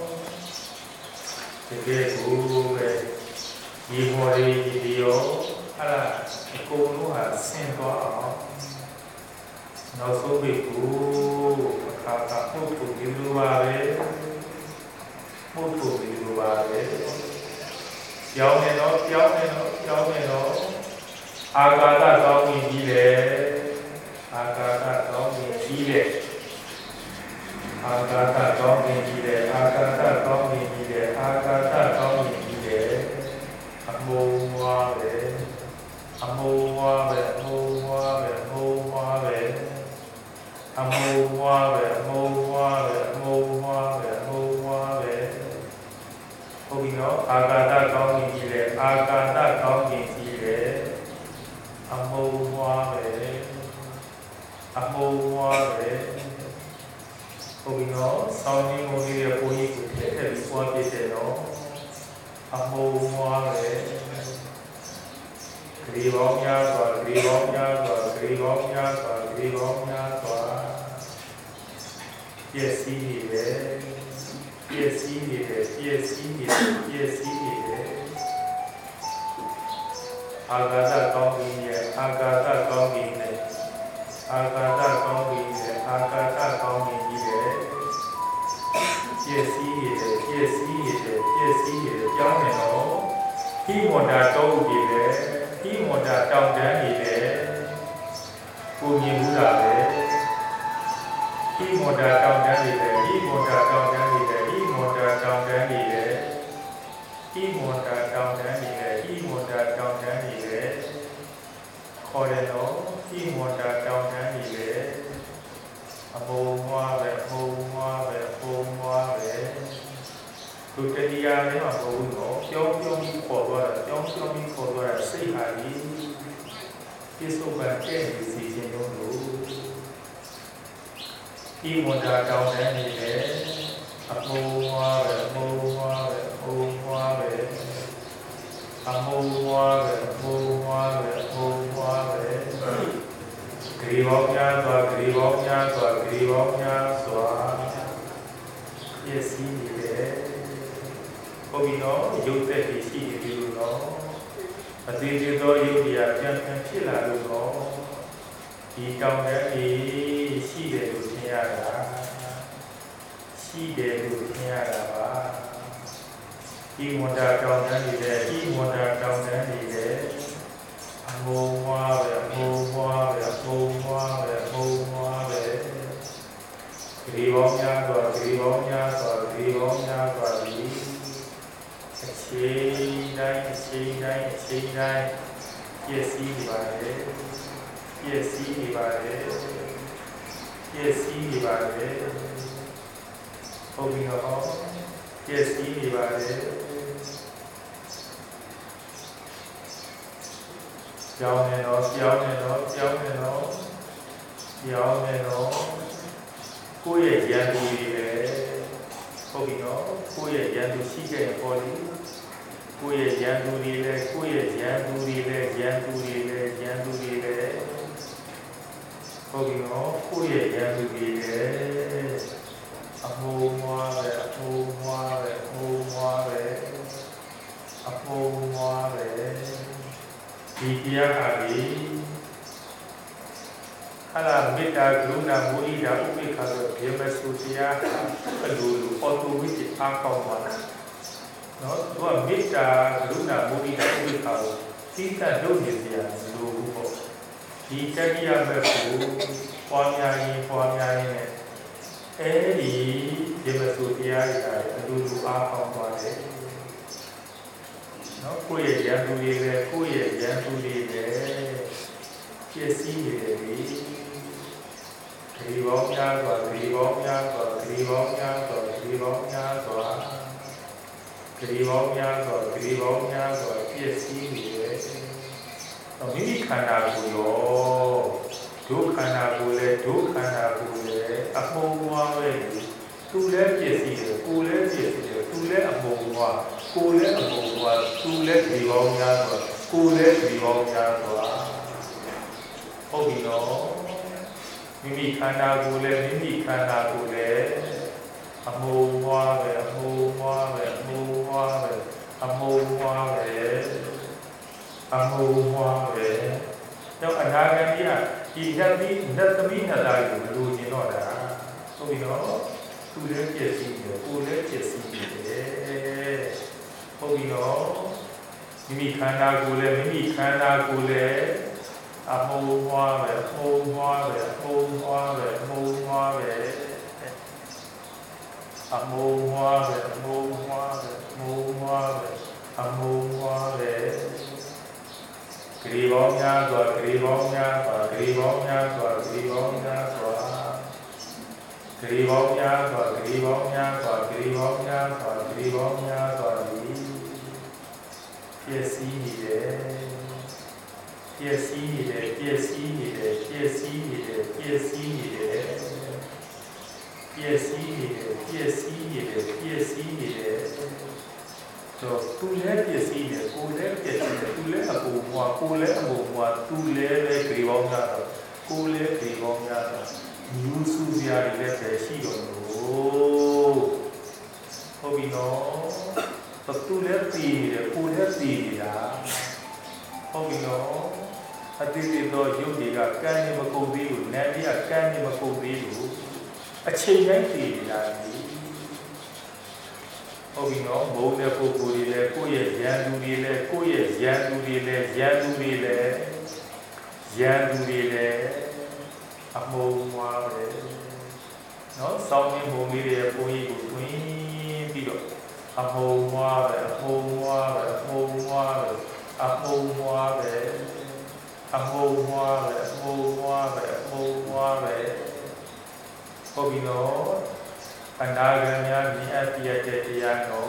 တကယ်ကိုပဲဒီမော်ရီဒီရောအဲ့ဒါအကုန်လုံးဟာဆင်းသွားအောင်နောက်ဆုံးပြီကိုအခါခါပုတ်ပုတ်ဒီလိုပါပဲပုတ်ပုတ်ဒီလိုပါပဲကြောင်းနေတော့ကြောင်းနေတော့ကြောင်းနေတော့အာကာသကောင်းကြီးကြီးတယ်အာကာသကောင်းကြီးကြီးတယ်အာကာသကောင်းကြီးကြီးတယ်အာကာသကောင်းကြီးကြီးတယ်အာကာသကောင်းကြီးကြီးတယ်အမိုးဝါပဲအမိုးဝါပဲအမိုးဝါပဲအမိုးဝါပဲအမိုးဝါပဲအမိုးဝါပဲအမိုးဝါပဲအမိုးဝါပဲဟုတ်ပြီနော်အာကာသကောင်းကြီးကြီးတယ်အာကာသကောင်းကြီးကြီးတယ်အမိုးဝါပဲအမိုးဝါပဲဟုတ်ပြီနော်ဆောင်းကြီးမိုးကြီးရဲ့ပုံကြီးကိုထည့်ထည့်ပြီးပွားပြတယ်နော်အမိုးဝါပဲဂရေပေါင်းများစွာဂရေပေါင်းများစွာဂရေပေါင်းများစွာဂရေပေါင်းများစွာပြည့်စည်နေတယ်ပြည့်စည်နေတယ်ပြည့်စည်နေတယ်ပြည့်စည်နေတယ်အာကာသကောင်းကြီးရဲ့အာကာသကောင်းကြီးနဲ့အာကာသကောင်းကြီးနဲ့အာကာသကောင်းကြီးကြီးရဲ့ပြည့်စည်နေတယ်ပြည့်စည်နေတယ်ပြည့်စည်နေတယ်ကြောင်းနေတော့ဟိမန္တာတောဥကြီးလေဟိမန္တာတောင်တန်းကြီးလေကိုမြင်ဘူးလားပဲဟိမန္တာတောင်တန်းကြီးလေဟိမန္တာတောင်တန်းကြီးလေဟိမန္တာတောင်တန်းကြီးလေဟိမန္တာတောင်တန်းကြီးလေဟိမန္တာတောင်တန်းကြီးလေခေါ်တယ်နော်ဟိမန္တာတောင်တန်းကြီးလေအဘုံမွားပဲအဘုံမွားပဲအဘုံမွားပဲသူတရားလေးမှာဘုံတော့ပြောင်းပြောင်းပြီးခေါ်သွားတာပြောင်းပြောင်းပြီးခေါ်သွားတာစိတ်ဟာကြီးပြစ္ဆုတ်ကကျဲ့ပြီးစီခြင်းလို့လို့ဒီမန္တာတောင်းတဲ့နေလေအမိုးဝါပဲအမိုးဝါပဲအမိုးဝါပဲအမိုးဝါပဲအမိုးဝါပဲအမိုးဝါပဲဂရေပေါင်းများစွာဂရေပေါင်းများစွာဂရေပေါင်းများစွာပြည့်စည်နေတယ်ဟုတ်ပြီနော်ရုပ်သက်ကြီးရှိနေပြီလို့နော်အသေးသေးသောရုပ်တရားပြန်ပြန်ဖြစ်လာလို့နော်ဒီတောင်းတဲ့ကြီးရှိတယ်လို့ထင်ရတာရှိတယ်လို့ထင်ရတာပါဒီမန္တာတောင်းတန်းနေတယ်ဒီမန္တာတောင်းတန်းနေတယ်ချိန်တိုင်းအချိန်တိုင်းပြည့်စည်နေပါတယ်ပြည့်စည်နေပါတယ်ပြည့်စည်နေပါတယ်ဟုတ်ပြီနော်ပြည့်စည်နေပါတယ်ကြောင်းနေတော့ကြောင်းနေတော့ကြောင်းနေတော့ကြောင်းနေတော့ကိုယ့်ရဲ့ရန်သူတွေပဲဟုတ်ပြီနော်ကိုယ့်ရဲ့ရန်သူရှိခဲ့ရင်ပေါ်လိကိုယ့်ရဲ့ရန်သူတွေလည်းကိုယ့်ရဲ့ရန်သူတွေလည်းရန်သူတွေလည်းရန်သူတွေလည်းဟုတ်ပြီနော်ကိုယ့်ရဲ့ရန်သူတွေလည်းအမိုးမွားပဲအမိုးမွားပဲအမိုးမွားပဲအမိုးမွားပဲဒီတရားဟာဒီအဲ့ဒါမေတ္တာကရုဏာမုဒိတာဥပေက္ခဆိုဗေမစုတရားအလိုလိုအော်တိုမက်တစ်အားကောင်းပါနော်သူကမေတ္တာကရုဏာမုဒိတာဥပေက္ခကိုသိတဲ့လုပ်နေစရာမလိုဘူးပေါ့ဒီတတိယဘက်ကိုပွားများရင်ပွားများရင်အဲဒီဗေမစုတရားတွေအလိုလိုအားကောင်းသွားတယ်နော်ကိုယ့်ရဲ့ရန်သူတွေလည်းကိုယ့်ရဲ့ရန်သူတွေလည်းပြည့်စည်နေတယ်လေဒီဘောင်းများစွာဒီဘောင်းများစွာဒီဘောင်းများစွာဒီဘောင်းများစွာဒီဘောင်းများစွာဒီဘောင်းများစွာပြည့်စည်နေတယ်တော့မိမိခန္ဓာကိုယ်ရောဒုက္ခန္ဓာကိုယ်လည်းဒုက္ခန္ဓာကိုယ်လည်းအမှုန်မွားပဲသူလည်းပြည့်စည်တယ်ကိုယ်လည်းပြည့်စည်တယ်သူလည်းအမှုန်မွားကိုယ်လည်းအမှုန်မွားသူလည်းဒီဘောင်းများစွာကိုယ်လည်းဒီဘောင်းများစွာဟုတ်ပြီနော်မိမိခန္ဓာကိုယ်လည်းမိမိခန္ဓာကိုယ်လည်းအမှုန်မွားပဲအမှုန်မွားပဲအမှုန်မွားပဲအမှုန်မွားပဲအမှုန်မွားပဲတော့အနာဂတ်ကြီးကဒီဓာတ်ပြီးနတ်သမီးနတ်သားကိုလူကျင်တော့တာဟုတ်ပြီနော်သူလည်းပြည့်စည်တယ်ကိုယ်လည်းပြည့်စည်တယ်ဟုတ်ပြီနော်မိမိခန္ဓာကိုယ်လည်းမိမိခန္ဓာကိုယ်လည်းအမှုန်မွားပဲအမှုန်မွားပဲအမှုန်မွားပဲအမှုန်မွားပဲအမှုန်မွားပဲအမှုန်မွားပဲအမှုန်မွားပဲအမှုန်မွားပဲဂရီပေါင်းများစွာဂရီပေါင်းများစွာဂရီပေါင်းများစွာဂရီပေါင်းများစွာဂရီပေါင်းများစွာဂရီပေါင်းများစွာဂရီပေါင်းများစွာဂရီပေါင်းများစွာဒီပြည့်စည်နေတယ်ပြည့်စည်နေတယ်ပြည့်စည်နေတယ်ပြည့်စည်နေတယ်ပြည့်စည်နေတယ်ပြည့်စည်နေတယ်ပြည့်စည်နေတယ်ပြည့်စည်နေတယ်တော့သူလည်းပြည့်စည်နေကိုယ်လည်းပြည့်စည်နေသူလည်းအပူမွားကိုယ်လည်းအပူမွားသူလည်းပဲကြေပေါင်းများတော့ကိုယ်လည်းကြေပေါင်းများတော့ယူစုစရာတွေလည်းပဲရှိတော့လို့ဟုတ်ပြီနော်သူလည်းတည်နေတယ်ကိုယ်လည်းတည်နေတာဟုတ်ပြီနော်အတိတ်တော့ယုတ်တွေကကံနေမကုန်သေးဘူးနာမည်ကကံနေမကုန်သေးဘူးအချိန်တိုင်းတည်နေတာဒီဟုတ်ပြီနော်ဘုံတဲ့ပုဂ္ဂိုလ်တွေလည်းကိုယ့်ရဲ့ရန်သူတွေလည်းကိုယ့်ရဲ့ရန်သူတွေလည်းရန်သူတွေလည်းရန်သူတွေလည်းအမှုန်မွားပဲနော်စောင်းရင်ဘုံလေးတွေဘုံကြီးကိုတွင်းပြီးတော့အမှုန်မွားပဲအမှုန်မွားပဲအမှုန်မွားပဲအမှုန်မွားပဲအမှုန်မွားပဲအမှုန်မွားပဲအမှုန်မွားပဲဟုတ်ပြီနော်အနာဂတ်များမြင်အပ်ပြတဲ့တရားတော်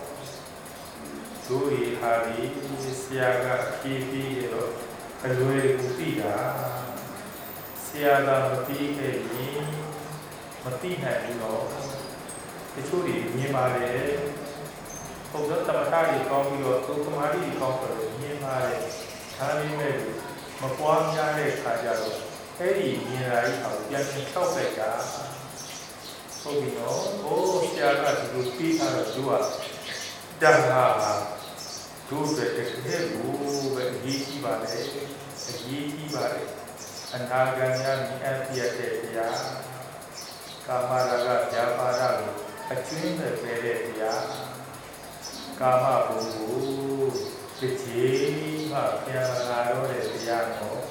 တို့ဤဟာဒီဆရာကဖြည်းဖြည်းတော့အလွယ်ကူသိတာဆရာကမသိခဲ့ရင်မသိနိုင်ဘူးတော့တချို့တွေမြင်ပါလေဟုတ်တော့တမထာကြီးကောင်းပြီးတော့သုခမာရီကောင်းတယ်မြင်ပါလေဒါလေးမဲ့မပွားများတဲ့ခါကျတော့အဲ့ဒီမြင်လာကြီးအောင်ပြန်ပြန်ထောက်လိုက်တာဟုတ်ပြီနော်။အိုးဆရာကဒီလိုပြီးထားတော့သူကတန်ခါဒုပဲတကယ်ဘူးပဲအရေးကြီးပါလေ။အရေးကြီးပါလေ။အနာဂတ်များမြင်အပ်ပြတဲ့တရားကာမရာဂဗျာပါဒကိုအကျွင်းမဲ့ပဲတဲ့တရားကာမဘုံကိုဖြစ်ချေမှပြန်လာတော့တဲ့တရားတော့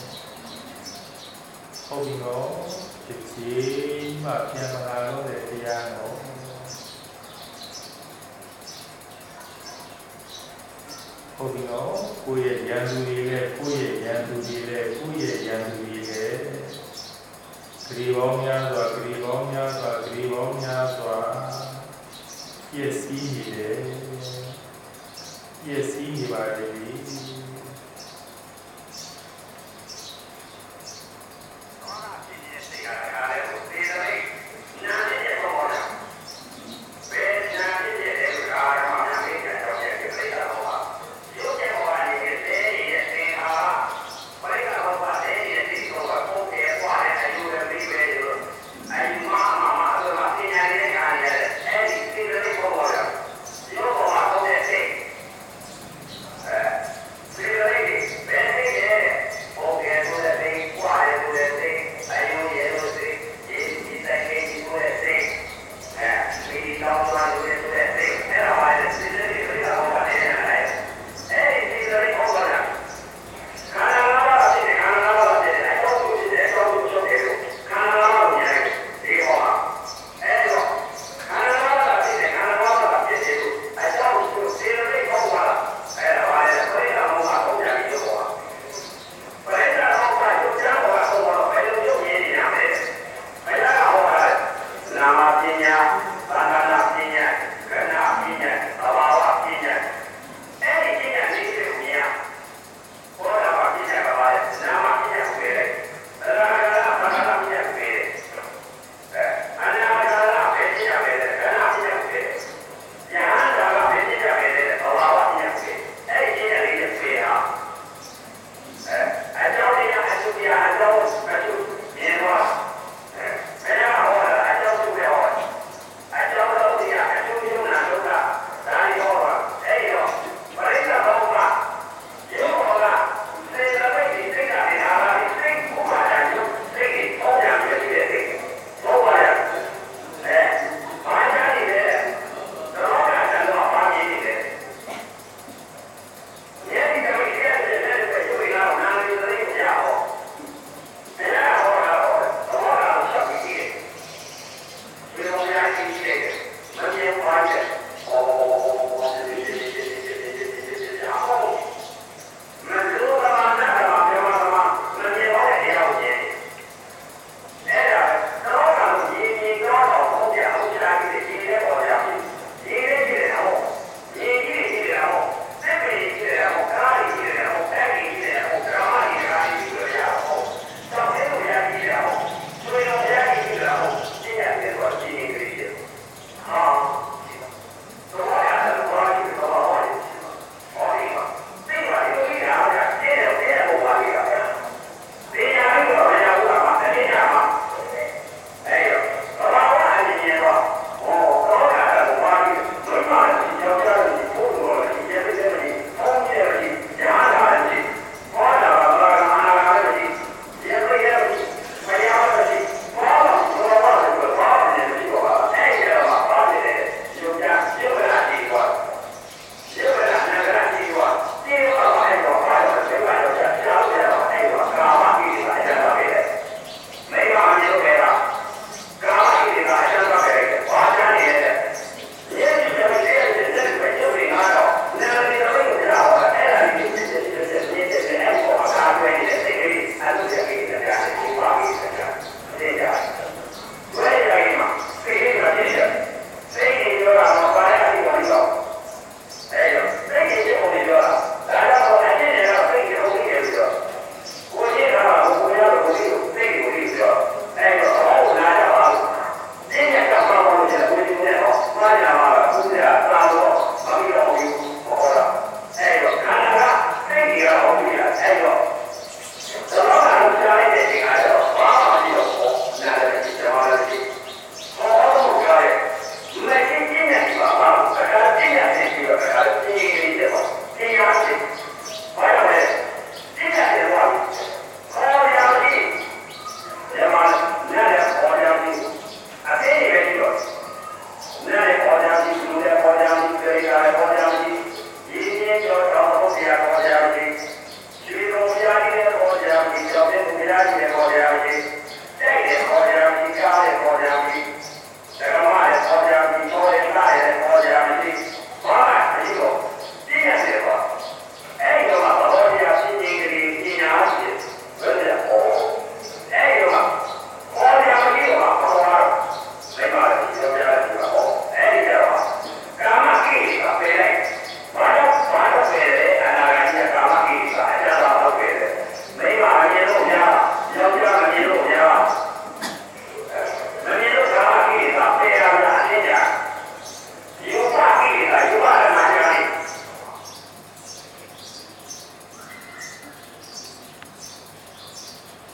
ဟုတ်ပြီနော်ဖြစ်ချေမှပြန်လာတော့တဲ့တရားတော့ဟုတ်ပြီနော်ကိုယ့်ရဲ့ရန်သူတွေနဲ့ကိုယ့်ရဲ့ရန်သူတွေနဲ့ကိုယ့်ရဲ့ရန်သူတွေနဲ့ဂရီပေါင်းများစွာဂရီပေါင်းများစွာဂရီပေါင်းများစွာပြည့်စည်နေတယ်ပြည့်စည်နေပါလေ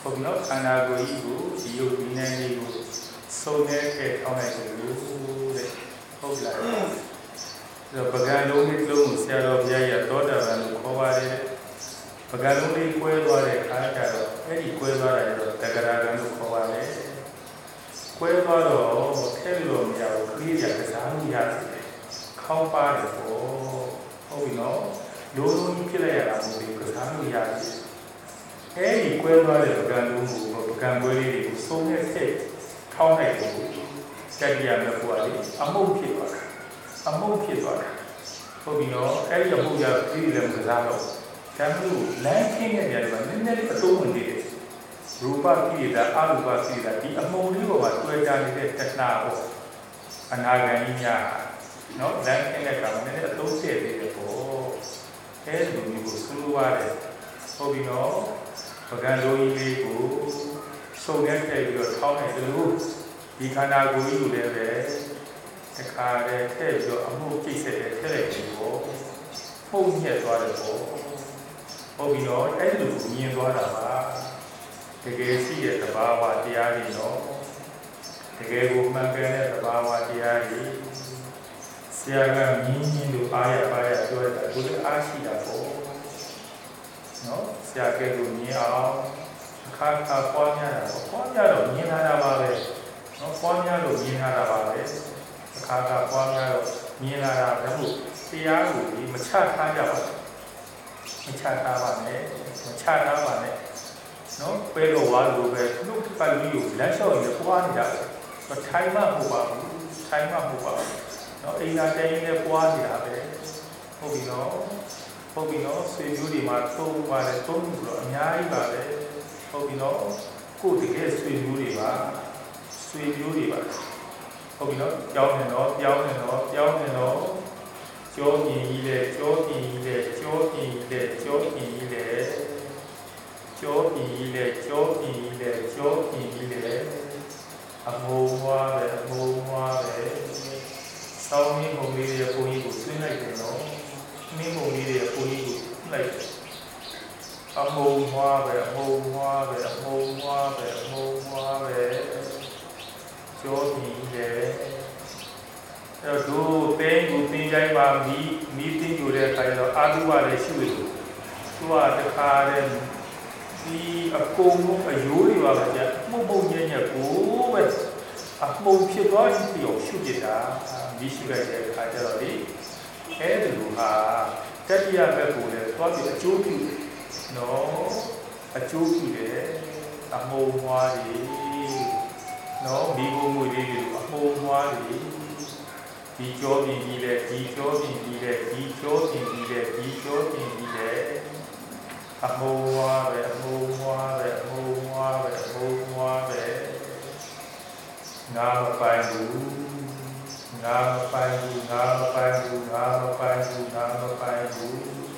ဟုတ်ပြီနော်ခန္ဓာကိုယ်ကြီးကိုဒီယုတ်ဒီနဲ့လေးကိုစုံနေတဲ့ထောင်းလိုက်တယ်လို့တဲ့ဟုတ်လားဒါပကံလုံးလေးလုံးကိုဆရာတော်ဘုရားရသောတာပန်လို့ခေါ်ပါတယ်ပကံလုံးလေးကွဲသွားတဲ့အခါကျတော့အဲ့ဒီကွဲသွားတာတော့တဂရကံလို့ခေါ်ပါတယ်ကွဲသွားတော့ထဲလို့မရဘူးခရီးရကစားလို့ရတယ်ခေါင်းပါတယ်ပေါ့ဟုတ်ပြီနော်လုံးလုံးကြီးဖြစ်လိုက်ရတာမဟုတ်ဘူးကစားလို့ရတယ်အဲ့ဒီကွဲသွားတဲ့ပကံလုံးကိုပကံကွဲလေးတွေကိုစုံနဲ့ဆက်ထောင်းလိုက်တယ်စက်ပြရမယ်ကွာလေအမုတ်ဖြစ်သွားတာအမုတ်ဖြစ်သွားတာဟုတ်ပြီနော်အဲ့ဒီအမုတ်ရခရီးလည်းမကစားတော့ကံလို့လမ်းခင်းတဲ့နေရာမှာနည်းနည်းလေးအတိုးဝင်နေတယ်ရူပကိလေသာအရူပကိလေသာဒီအမုံလေးပေါ်မှာတွေ့ကြနေတဲ့တဏှာပေါ့အနာဂံကြီးများနော်လမ်းခင်းတဲ့ကောင်နည်းနည်းအတိုးဆက်နေတယ်ပေါ့အဲ့ဒီလိုမျိုးကိုဆိုလိုရတယ်ဟုတ်ပြီနော်ပကံလိုကြီးလေးကိုစုံနဲ့ထည့်ပြီးတော့ထောင်းနေတယ်လို့ဒီခန္ဓာကိုယ်ကြီးကိုလည်းပဲတခါတည်းထည့်ပြီးတော့အမှုကြိတ်ဆက်တဲ့ထည့်လိုက်ပြီးတော့မှုန်ညက်သွားတယ်ပေါ့ဟုတ်ပြီနော်အဲ့ဒီလိုမြင်သွားတာပါတကယ်ရှိတဲ့သဘာဝတရားတွေနော်တကယ်ကိုမှန်ကန်တဲ့သဘာဝတရားတွေဆရာကမြင်မြင်လို့အားရပါရပြောတာသူလည်းအားရှိတာပေါ့နော်ဆရာကလည်းမြင်အောင်အခါခါပွားများတာပေါ့ပွားများတော့မြင်လာတာပါပဲနော်ပွားများလို့မြင်လာတာပါပဲအခါခါပွားများတော့မြင်လာတာဒါမို့တရားကိုဒီမချထားကြပါဘူးမချထားပါနဲ့မချထားပါနဲ့နော်ပဲလို့ဝါလို့ပဲလူတစ်ပတ်ကြီးကိုလမ်းလျှောက်ရင်ပွားနေတာပဲထိုင်မှမဟုတ်ပါဘူးထိုင်မှမဟုတ်ပါဘူးနော်အိမ်သာတိုင်းနဲ့ပွားနေတာပဲဟုတ်ပြီနော်ဟုတ်ပြီနော်ဆွေမျိုးတွေမှာသုံးပါတယ်သုံးလို့အများကြီးပါပဲဟုတ်ပြီနော်ကိုယ်တကယ်ဆွေမျိုးတွေပါဆွေမျိုးတွေပါဟုတ်ပြီနော်ကြောင်းနေတော့ကြောင်းနေတော့ကြောင်းနေတော့ကြောပြင်းကြီးလေကြောပြင်းကြီးလေကြောပြင်းကြီးလေကြောပြင်းကြီးလေကြောပြင်းကြီးလေကြောပြင်းကြီးလေကြောပြင်းကြီးလေအမိုးဝါပဲအမိုးဝါပဲစောင်းနေပုံလေးရဲ့ပုံကြီးကိုဆွလိုက်တယ်နော်နင်းပုံလေးရဲ့ပုံကြီးကိုလိုက်အမိုးဝါပဲအမိုးဝါပဲအမိုးဝါပဲအမိုးဝါပဲကြောပြင်းကြီးလေအဲ့တော့တင်းကိုတင်းကြိုင်းပါမီးမီးတင်းကြိုတဲ့အခါကျတော့အာလူကလည်းရှိလို့သူကတခါတည်းဒီအကုန်လုံးအယိုးတွေပါပဲကြာမှုတ်မှုတ်ညံ့ညံ့ကိုပဲအမှုန်ဖြစ်သွားပြီးတော့ရှုပ်ကြတာမီးရှိလိုက်တဲ့အခါကျတော့လေအဲ့ဒီလိုဟာတတိယဘက်ကိုလည်းသွားပြီးအကျိုးပြုနော်အကျိုးပြုတယ်အမှုန်မွားတွေနော်မိဘမှုတွေအမှုန်မွားတွေဒီကြောပြင်းကြီးလေဒီကြောပြင်းကြီးလေဒီကြောပြင်းကြီးလေဒီကြောပြင်းကြီးလေအမိုးဝါပဲအမိုးဝါပဲအမိုးဝါပဲအမိုးဝါပဲငါမပိုင်ဘူးငါမပိုင်ဘူးငါမပိုင်ဘူးငါမပိုင်ဘူးငါမပိုင်ဘူး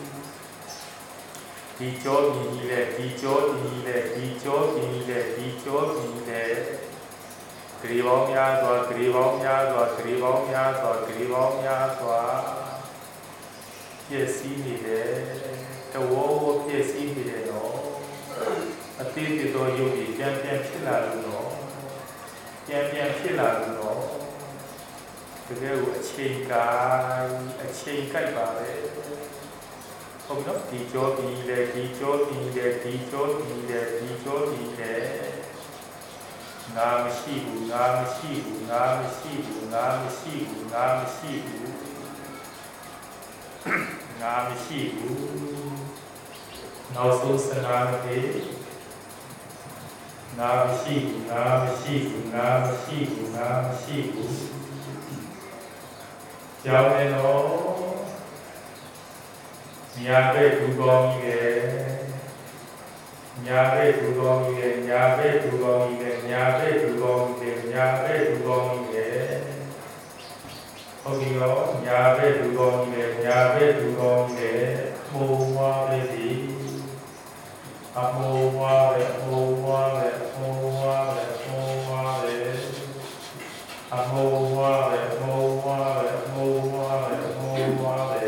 ဒီကြောပြင်းကြီးလေဒီကြောပြင်းကြီးလေဒီကြောပြင်းကြီးလေဒီကြောပြင်းကြီးလေဂရီပေါင်းများစွာဂရီပေါင်းများစွာဂရီပေါင်းများစွာဂရီပေါင်းများစွာပြည့်စည်နေတယ်တဝေါပြည့်စည်နေတယ်နော်အတိတ်တော်ယုတ်ကြီးပြန်ပြန်ဖြစ်လာလို့နော်ပြန်ပြန်ဖြစ်လာလို့နော်တကယ်ကိုအချိန်ကာအချိန်ကြိုက်ပါပဲဟုတ်နော်ဒီကြောပြီးလေဒီကြောပြီးလေဒီကြောပြီးလေဒီကြောပြီးလေငါမရှိဘူးငါမရှိဘူးငါမရှိဘူးငါမရှိဘူးငါမရှိဘူးငါမရှိဘူးနောက်ဆုံးစကားတွေငါမရှိဘူးငါမရှိဘူးငါမရှိဘူးငါမရှိဘူးကြောင်းနေတော့ညာဘက်ဒူကောင်းကြီးရဲ့ညာဘက်ဒူကောင်းကြီးရဲ့ညာဘက်ဒူကောင်းကြီးရဲ့ညာဘက်ဒူကောင်းကြီးရဲ့ညာဘက်ဒူကောင်းကြီးရဲ့ဟုတ်ပြီရောညာဘက်ဒူကောင်းကြီးရဲ့ညာဘက်ဒူကောင်းကြီးရဲ့မိုးဝါပဲဒီအမိုးဝါပဲအမိုးဝါပဲအမိုးဝါပဲအမိုးဝါပဲအမိုးဝါပဲအမိုးဝါပဲအမိုးဝါပဲအမိုးဝါပဲ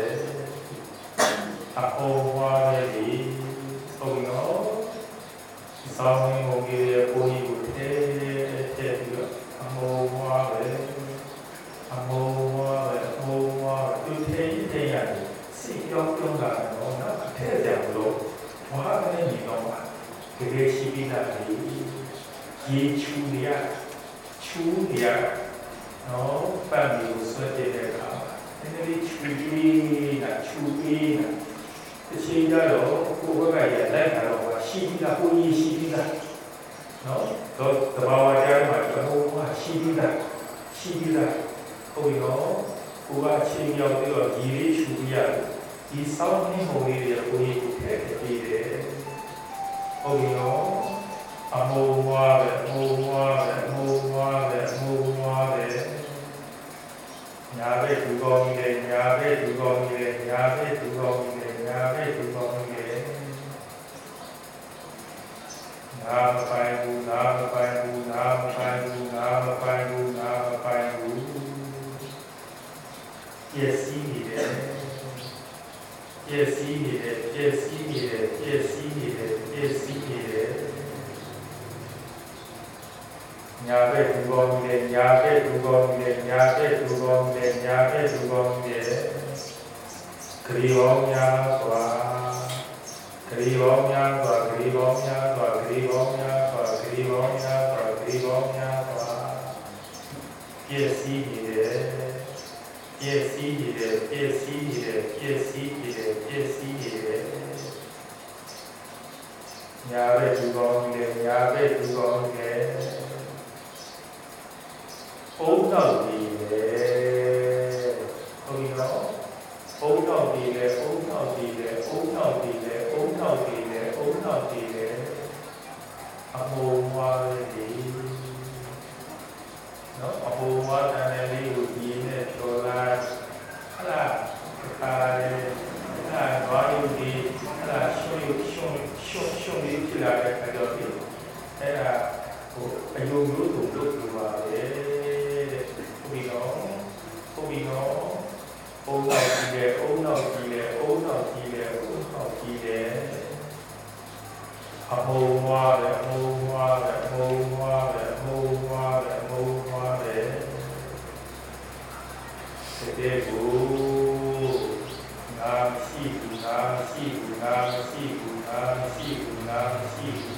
အမိုးဝါပဲဒီဟုတ်ပြီရောစောင်းတကယ်ရှိပြီးသားလေရေချူနေရချူနေရနော်ပတ်ပြီးကိုဆွဲတဲ့အခါနည်းနည်းချူပြီးတာချူပြီးတာတစ်ချိန်ကြတော့ကိုယ်ဘက်ကရလိုက်တာတော့ရှိပြီးသားကိုကြီးရှိပြီးသားနော်တော့တဘာဝတရားမှာကျွန်တော်ကရှိပြီးသားရှိပြီးသားဟုတ်ပြီနော်ကိုကအချိန်ရောက်ပြီးတော့ဒီလေးချူပြရတယ်ဒီစောင်းနှင်းပုံလေးတွေကိုကြီးကိုထည့်ပြီးတယ်ဟုတ်ပြီနော်အမိုးဝါပဲအမိုးဝါပဲအမိုးဝါပဲအမိုးဝါပဲညာဘက်ဒူကောင်းကြီးလေညာဘက်ဒူကောင်းကြီးလေညာဘက်ဒူကောင်းကြီးလေညာဘက်ဒူကောင်းကြီးလေနာမပိုင်ဘူးနာမပိုင်ဘူးနာမပိုင်ဘူးနာမပိုင်ဘူးနာမပိုင်ဘူးပြည့်စည်နေတယ်ပြည့်စည်နေတယ်ပြည့်စည်နေတယ်ပြည့်စည်နေတယ်ပြည့်စည်နေတယ်ညာဘက်ဒူကောင်းကြီးလေညာဘက်ဒူကောင်းကြီးလေညာဘက်ဒူကောင်းကြီးလေညာဘက်ဒူကောင်းကြီးလေခရီးပေါင်းများစွာခရီးပေါင်းများစွာခရီးပေါင်းများစွာခရီးပေါင်းများစွာခရီးပေါင်းများစွာခရီးပေါင်းများစွာပြည့်စည်နေတယ်ပြည့်စည်နေတယ်ပြည့်စည်နေတယ်ပြည့်စည်နေတယ်ပြည့်စည်နေတယ်ညာဘက်ဒူကောင်းကြီးလေညာဘက်ဒူကောင်းကြီးလေဘုံတော်ဒီလေဟုတ်ပြီနော်ဘုံတော်ဒီလေဘုံတော်ဒီလေဘုံတော်ဒီလေဘုံတော်ဒီလေဘုံတော်ဒီလေအမိုးဝါလေနော်အမိုးဝါတဲ့လေးကိုဒီနဲ့ကျော်လာဟလာခါလေဟလာဘာလို့ဒီဟလာရှုံရှုံရှုံရှုံလေးဖြစ်လာတဲ့အခါတော့ဒီအဲ့ဒါဟိုအယုံမျိုးတို့တို့ပြပါလေဟုတ်ပြီနော်ဟုတ်ပြီနော်အုံနောက်ကြီးလေအုံနောက်ကြီးလေအုံနောက်ကြီးလေအုံနောက်ကြီးလေအမိုးဝါလေအမိုးဝါလေအမိုးဝါလေအမိုးဝါလေအမိုးဝါလေတေကိုနာရှိကူနာရှိကူနာရှိကူနာရှိကူနာရှိကူ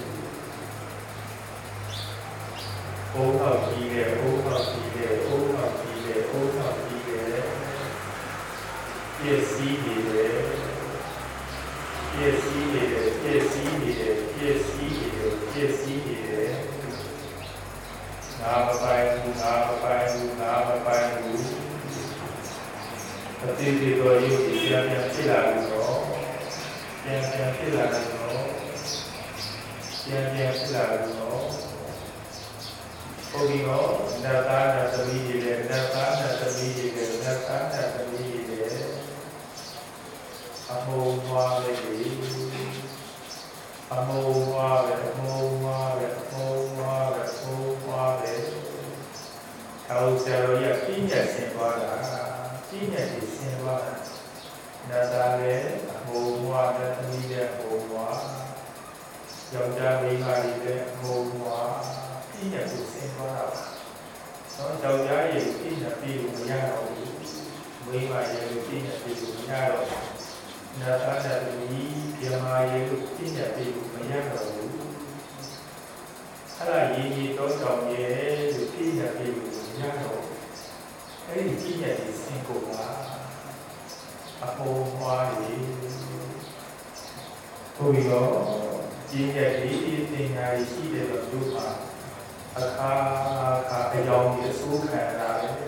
အုံနောက်ကြီးလေအုံနောက်ကြီးလေအုံနောက်ကြီးလေအုံနောက်ကြီးလေပြည့်စည်နေတယ်ပြည့်စည်နေတယ်ပြည့်စည်နေတယ်ပြည့်စည်နေတယ်ပြည့်စည်နေတယ်နာမပိုင်ဘူးနာမပိုင်ဘူးနာမပိုင်ဘူးအတိတ်တော်ရုပ်တရားပြန်ဖြစ်လာလို့တော့ပြန်ပြန်ဖြစ်လာလို့တော့ပြန်ပြန်ဖြစ်လာလို့တော့ဟုတ်ပြီနော်နတ်သားနဲ့သမီးတွေလည်းနတ်သားနဲ့သမီးတွေလည်းနတ်သားနဲ့သမီးတွေလည်းအမိုးဝါလေအမိုးဝါလေအမိုးဝါလေအမိုးဝါလေအမိုးဝါလေထောက်ဆရာတော်ရဲ့ပြည့်ညက်ဆင်သွားတာပြည့်ညက်ကြီးဆင်သွားတာနတ်သားလည်းအမိုးဝါလေသမီးလည်းအမိုးဝါယောက်ျားမိန်းမတွေလည်းအမိုးဝါပြည့်ညက်ကိုဆင်သွားတာတော့ယောက်ျားရဲ့ပြည့်ညက်ပြီးလို့မရတော့ဘူးမိန်းမရဲ့ပြည့်ညက်ပြီးလို့မရတော့ဘူးနာသာတတိပြမာယေလို့ပြည့်ညတ်ပြီးမရတော့ဘူးအဲ့ဒါရင်းကြီးတော့ကြောင့်ရဲ့လို့ပြည့်ညတ်ပြီးမရတော့အဲ့ဒီပြည့်ညတ်ဒီစင်ကိုကအပေါ်ဝါးရီဘုရားပြည့်ညတ်ဒီပညာရှိတဲ့တော့သူကအခါအခါအကြောင်းကြီးအစိုးခံရတာလေ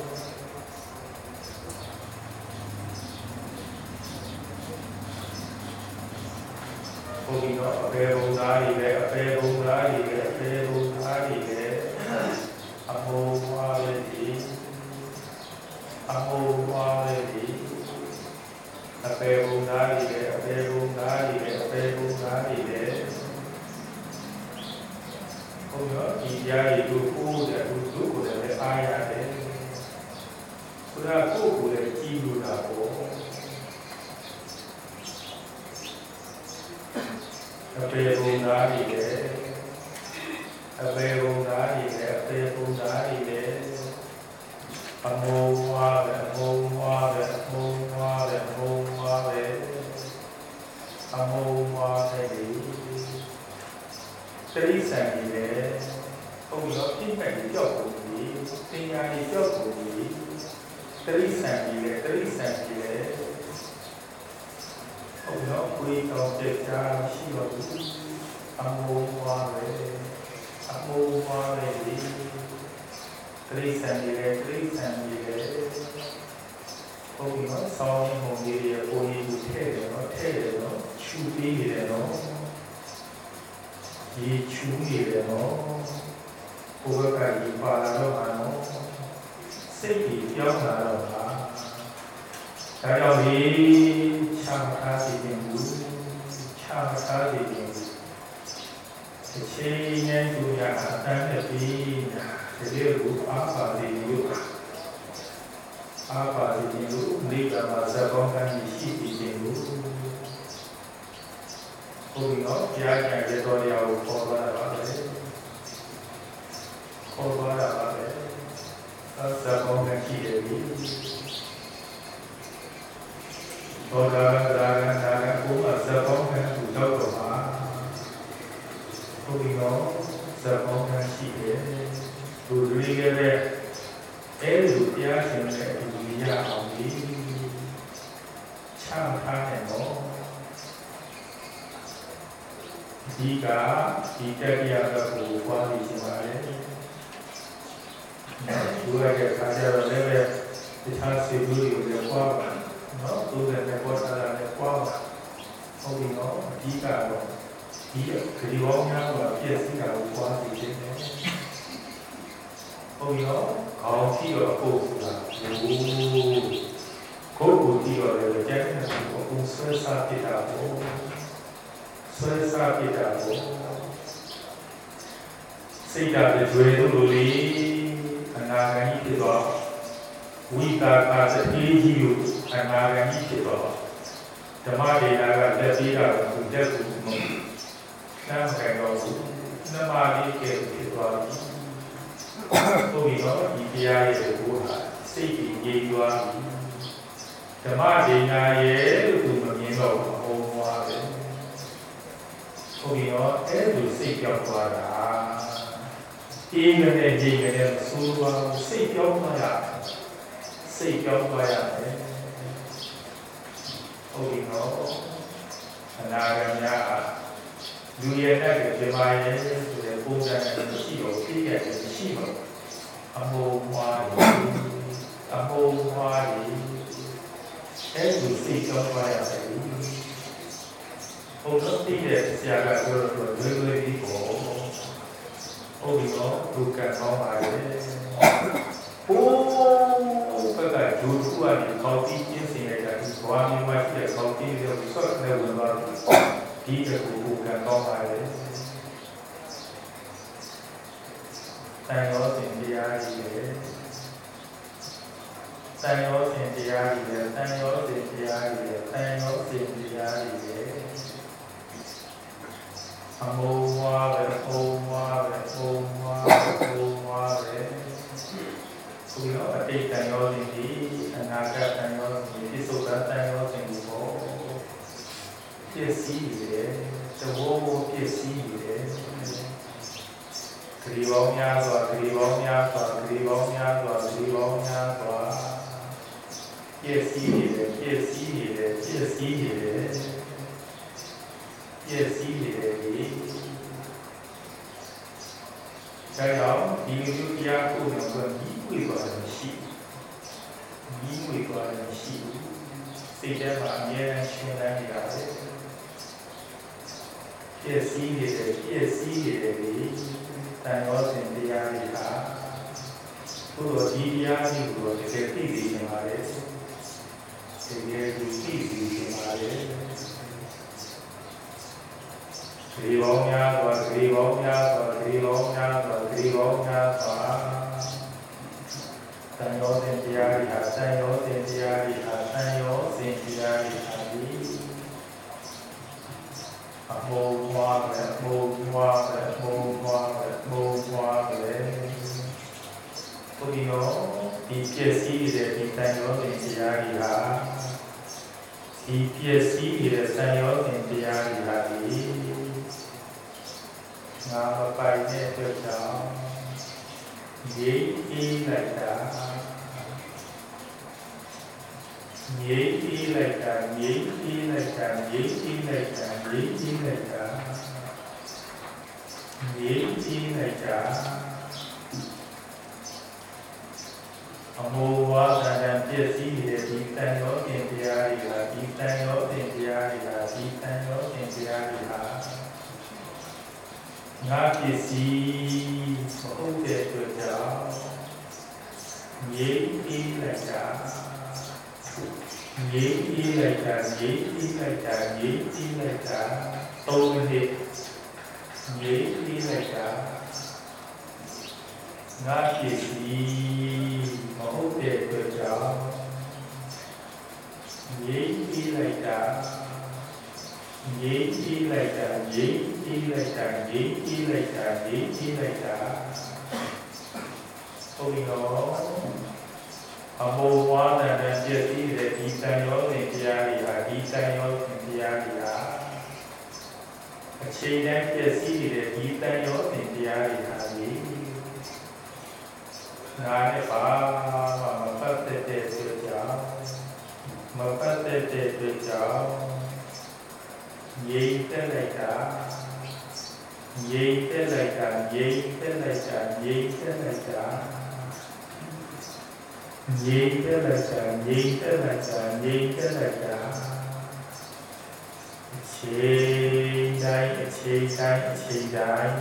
ဘုရားအပေဘုရားကြီးလည်းအပေဘုရားကြီးလည်းအပေဘုရားကြီးလည်းအမိုးဝါလေးဒီအမိုးဝါလေးဒီအပေဘုရားကြီးလည်းအပေဘုရားကြီးလည်းအပေဘုရားကြီးလည်းဘုရားဒီရားကြီးတို့ကိုယ်တဲ့သူတို့ကိုလည်းအားရတယ်ဘုရားကိုယ်ကိုလည်းကြည်လို့တာပေါ့အပေဘုံသားကြီးလေအပေဘုံသားကြီးလေအပေဘုံသားကြီးလေအမိုးဝါပဲအမိုးဝါပဲအမိုးဝါပဲအမိုးဝါပဲအမိုးဝါပဲဒီတရိစ္ဆာန်ကြီးလည်းဟုတ်ပြီနော်ပြိပတ်ကြီးကြောက်ကုန်ပြီပညာကြီးကြောက်ကုန်ပြီတရိစ္ဆာန်ကြီးလည်းတရိစ္ဆာန်ကြီးလည်းဟုတ်ပြီနော်ကိုယ်တော်ပြကြရှိတော့ဘူးအမောဝါပဲအမောဝါပဲဒီတရိစ္ဆာန်ကြီးလည်းတရိစ္ဆာန်ကြီးလည်းဟုတ်ပြီနော်ဆောင်းဟိုကြီးရဲ့ကိုယ်ကြီးထဲတယ်နော်ထဲတယ်နော်ချူပေးနေတယ်နော်ဒီချူနေတယ်နော်ကိုယ်ကဒီပါလာတော့မှာနော်စိတ်ကြီးပြောင်းလာတော့ပါဒါကြောင့်ဒီချာထားစီခြင်းဘူးချာထားစီခြင်းဘူးအချိန်နဲ့သူရအတန်းနဲ့ပြီးဒီလိုကိုအားပါလိမ့်လို့အားပါလိမ့်လို့မိဘမှာဇဘောင်းကရှိပြီးခြင်းဘူးဘုရားကြားကြတဲ့တော်ရာကိုပေါ်လာတာပါလေပေါ်လာတာပါလေအဲဇဘောင်းကရှိတယ်ပြီဘောဓာရာဂနာကဘုရားဇဘောင်းကသူတော့တော့ပါဘုရားဇဘောင်းကရှိတယ်သူတွေကြတဲ့အဲလိုတရားရှင်တဲ့သူရအောင်ဒီချမ်းသာတယ်နော်ဒီကဒီတရားကကိုပွားပြီးရှိပါတယ်။ဒီလိုကခါကြတော့လည်းတခြားစေဘူးတွေကိုပွားပါနော်။သူလည်းပေါ်လာတယ်ပွားပါ။ဟုတ်ပြီနော်။အဓိကတော့ဒီခရီးပေါင်းများကပြည့်စည်တာကိုပွားပြီးခြင်းနဲ့ဟုတ်ပြီနော်။ခေါင်းကြည့်တော့ကိုယ်ဆိုတာကိုယ်ကိုယ်ကိုကြည့်တော့လည်းကြိုက်တဲ့ကိုယ်ဆွဲစားပြတာကိုဆွဲစားပြတာကိုစိတ်ဓာတ်တွေတို့လိုလေးအနာဂတ်ကြီးဖြစ်သွားဝိတာကသတိကြီးကိုအနာဂတ်ကြီးဖြစ်သွားဓမ္မဒေတာကလက်သေးတာကိုသူတက်ကိုမဟုတ်နားခိုင်တော့ဘူးနမလေးကဖြစ်သွားပြီဟုတ်ပြီနော်ဒီတရားရဲ့ကိုဟာစိတ်ကြီးငြိမ်သွားပြီဓမ္မဒေတာရဲ့လို့သူမမြင်တော့ဘူးဟောသွားတယ်ဟုတ်ပြီနော်အဲ့လိုစိတ်ပြောင်းသွားတာအေးနဲ့ကြည်နဲ့ဆိုးသွားစိတ်ပြောင်းသွားရစိတ်ပြောင်းသွားရတယ်ဟုတ်ပြီနော်အနာဂတ်များလူရဲ့နဲ့ဒီမှာရဲ့ဆိုတဲ့ပုံစံနဲ့ရှိတော့ပြည့်ရဲ့ရှိတော့အမောမွားအမောမွားအဲ့လိုစိတ်ပြောင်းသွားရတယ်ဘုရားတည်တဲ့ဆရာကပြောတော့လွယ်လွယ်ပြီးပေါ့ဟုတ်ပြီနော်ဒုက္ခကောင်းပါလေဟိုးဘက်ကဂျိုးသူကနေကောင်းပြီးကျင်းစင်လိုက်တာဒီဘွားမျိုးမရှိတဲ့ကောင်းပြီးတော့ဆော့နေဝင်သွားဒီကကိုဒုက္ခကောင်းပါလေတန်ရောစင်တရားကြီးလေတန်ရောစင်တရားကြီးလေတန်ရောစင်တရားကြီးလေတန်ရောစင်တရားကြီးလေအမောဝါပဲအမောဝါပဲအမောဝါအမောဝါပဲဘုရားအတိတ်တန်ရောစဉ်ဒီအနာဂတ်တန်ရောစဉ်ဒီသုဒ္ဓတန်ရောစဉ်ဒီပေါ့ပြည့်စည်နေတယ်သဘောကိုပြည့်စည်နေတယ်ခရီးပေါင်းများစွာခရီးပေါင်းများစွာခရီးပေါင်းများစွာခရီးပေါင်းများစွာပြည့်စည်နေတယ်ပြည့်စည်နေတယ်ပြည့်စည်နေတယ်ပြည့်စည်နေတယ်ဒီဒါကြောင့်ဒီလိုတရားကိုယ်တော်ကဒီဝိပါဒရှိဒီဝိပါဒရှိစိတ်ထဲမှာအမြဲတမ်းရှင်းလင်းနေရတယ်ပြည့်စည်နေတယ်ပြည့်စည်နေတယ်ဒီတန်ရောစဉ်တရားတွေဟာဘုရားဒီတရားတွေကိုတကယ်သိသိနေပါလေတကယ်သိသိနေပါလေခရီးပေါင်းများစွာခရီးပေါင်းများစွာခရီးပေါင်းများစွာခရီးပေါင်းများစွာတန်ရောစဉ်တရားတွေဟာတန်ရောစဉ်တရားတွေဟာတန်ရောစဉ်တရားတွေဟာဒီအမောမွားပဲအမောမွားပဲအမောမွားပဲအမောမွားပဲဘုရားဒီပြည့်စည်တဲ့ဒီတန်ရောစဉ်တရားတွေဟာဒီပြည့်စည်တဲ့တန်ရောစဉ်တရားတွေဟာဒီငါနဲ့အတွက်ကြောင့်ငြိမ်းအေးလိုက်တာငြိမ်းအေးလိုက်တာငြိမ်းအေးလိုက်တာငြိမ်းအေးလိုက်တာငြိမ်းအေးလိုက်တာငြိမ်းအေးလိုက်တာအမိုးဝါဒနာပြည့်စည်နေတဲ့ဒီတန်ရောတင်တရားတွေဟာဒီတန်ရောတင်တရားတွေဟာဒီတန်ရောတင်တရားတွေဟာငါပစ္စည်းမဟုတ်တဲ့အတွက်ကြောင့်ငြိမ်းအေးလိုက်တာငြိမ်းအေးလိုက်တာငြိမ်းအေးလိုက်တာငြိမ်းအေးလိုက်တာသုံးမိနစ်ငြိမ်းအေးလိုက်တာငါပစ္စည်းမဟုတ်တဲ့အတွက်ကြောင့်ငြိမ်းအေးလိုက်တာငြိမ်းအေးလိုက်တာငြိမ်းအေးလိုက်တာငြိမ်းအေးလိုက်တာငြိမ်းအေးလိုက်တာဟုတ်ပြီနော်အမိုးဝါဒနဲ့ပြည့်စည်တဲ့ဒီတန်ရောတင်တရားတွေဟာဒီတန်ရောတင်တရားတွေဟာအချိန်တိုင်းပြည့်စည်တဲ့ဒီတန်ရောတင်တရားတွေဟာဒီငါနဲ့ပါမမပတ်သက်တဲ့အတွက်ကြောင့်မပတ်သက်တဲ့အတွက်ကြောင့်ငြိမ်သက်လိုက်တာငြိမ်သက်လိုက်တာငြိမ်သက်လိုက်တာငြိမ်သက်လိုက်တာငြိမ်သက်လိုက်တာငြိမ်သက်လိုက်တာငြိမ်သက်လိုက်တာအချိန်တိုင်းအချိန်တိုင်းအချိန်တိုင်း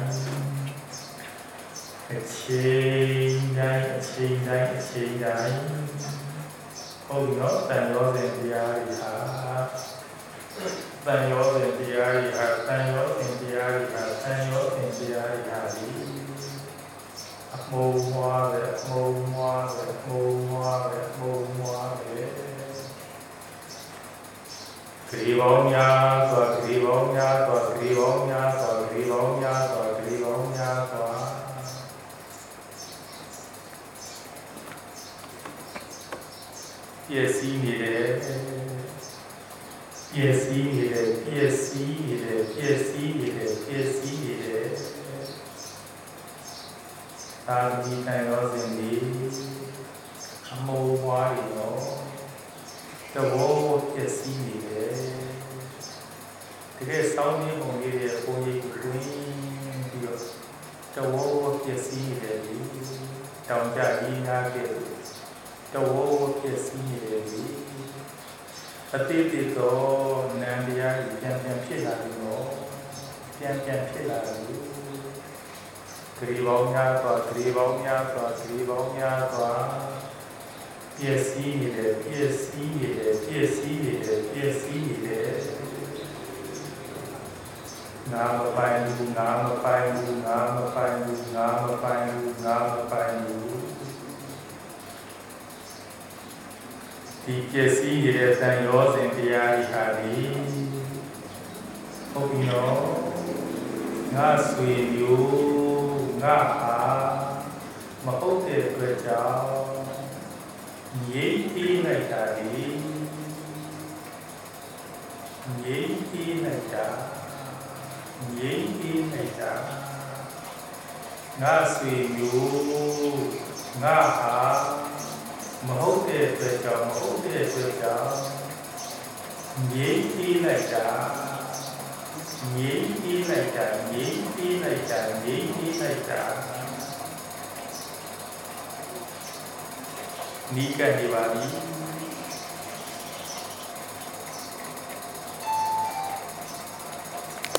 အချိန်တိုင်းအချိန်တိုင်းအချိန်တိုင်းဟုတ်နော်တန်ရောစဉ်တရားတွေဟာတန်ရောစဉ်တရားတွေဟာတန်ရောစဉ်တရားတွေဟာတန်ရောစဉ်တရားတွေဟာဒီအမိုးမွားပဲအမိုးမွားပဲအမိုးမွားပဲအမိုးမွားပဲဂရီပေါင်းများစွာဂရီပေါင်းများစွာဂရီပေါင်းများစွာဂရီပေါင်းများစွာဂရီပေါင်းများစွာပြည့်စည်နေတယ်ပြည့်စည်နေတယ်ပြည့်စည်နေတယ်ပြည့်စည်နေတယ်ပြည့်စည်နေတယ်သာဒီတိုင်းရောစဉ်ဒီအမိုးဝါးရီရောတဘောပြည့်စည်နေတယ်တကယ်စောင်းနေပုံလေးရဲ့ပုံရိပ်ကိုတွင်းပြီးတော့တဘောပြည့်စည်နေတယ်ဒီတောင်ကြကြီးနားခဲ့တဝေါပြည့်စည်နေတယ်ဒီအတိတ်တော့နံတရားပြန်ပြန်ဖြစ်လာတယ်နော်ပြန်ပြန်ဖြစ်လာတယ်ဂရီပေါင်းများစွာဂရီပေါင်းများစွာဂရီပေါင်းများစွာပြည့်စည်နေတယ်ပြည့်စည်နေတယ်ပြည့်စည်နေတယ်ပြည့်စည်နေတယ်ငါမပိုင်ဘူးငါမပိုင်ဘူးငါမပိုင်ဘူးငါမပိုင်ဘူးငါမပိုင်ဘူးဒီပြည့်စည်နေတဲ့တန်ရောစဉ်တရားတွေဟာဒီဟုတ်ပြီနော်ငါဆွေမျိုးငါဟာမဟုတ်တဲ့အတွက်ကြောင့်ငြိမ်းအေးလိုက်တာဒီငြိမ်းအေးလိုက်တာငြိမ်းအေးလိုက်တာငါဆွေမျိုးငါဟာမဟုတ်တဲ့အတွက်ကြောင့်မဟုတ်တဲ့အတွက်ကြောင့်ငြိမ်းအေးလိုက်တာငြိမ်းအေးလိုက်တာငြိမ်းအေးလိုက်တာငြိမ်းအေးလိုက်တာနီးကပ်နေပါပြီ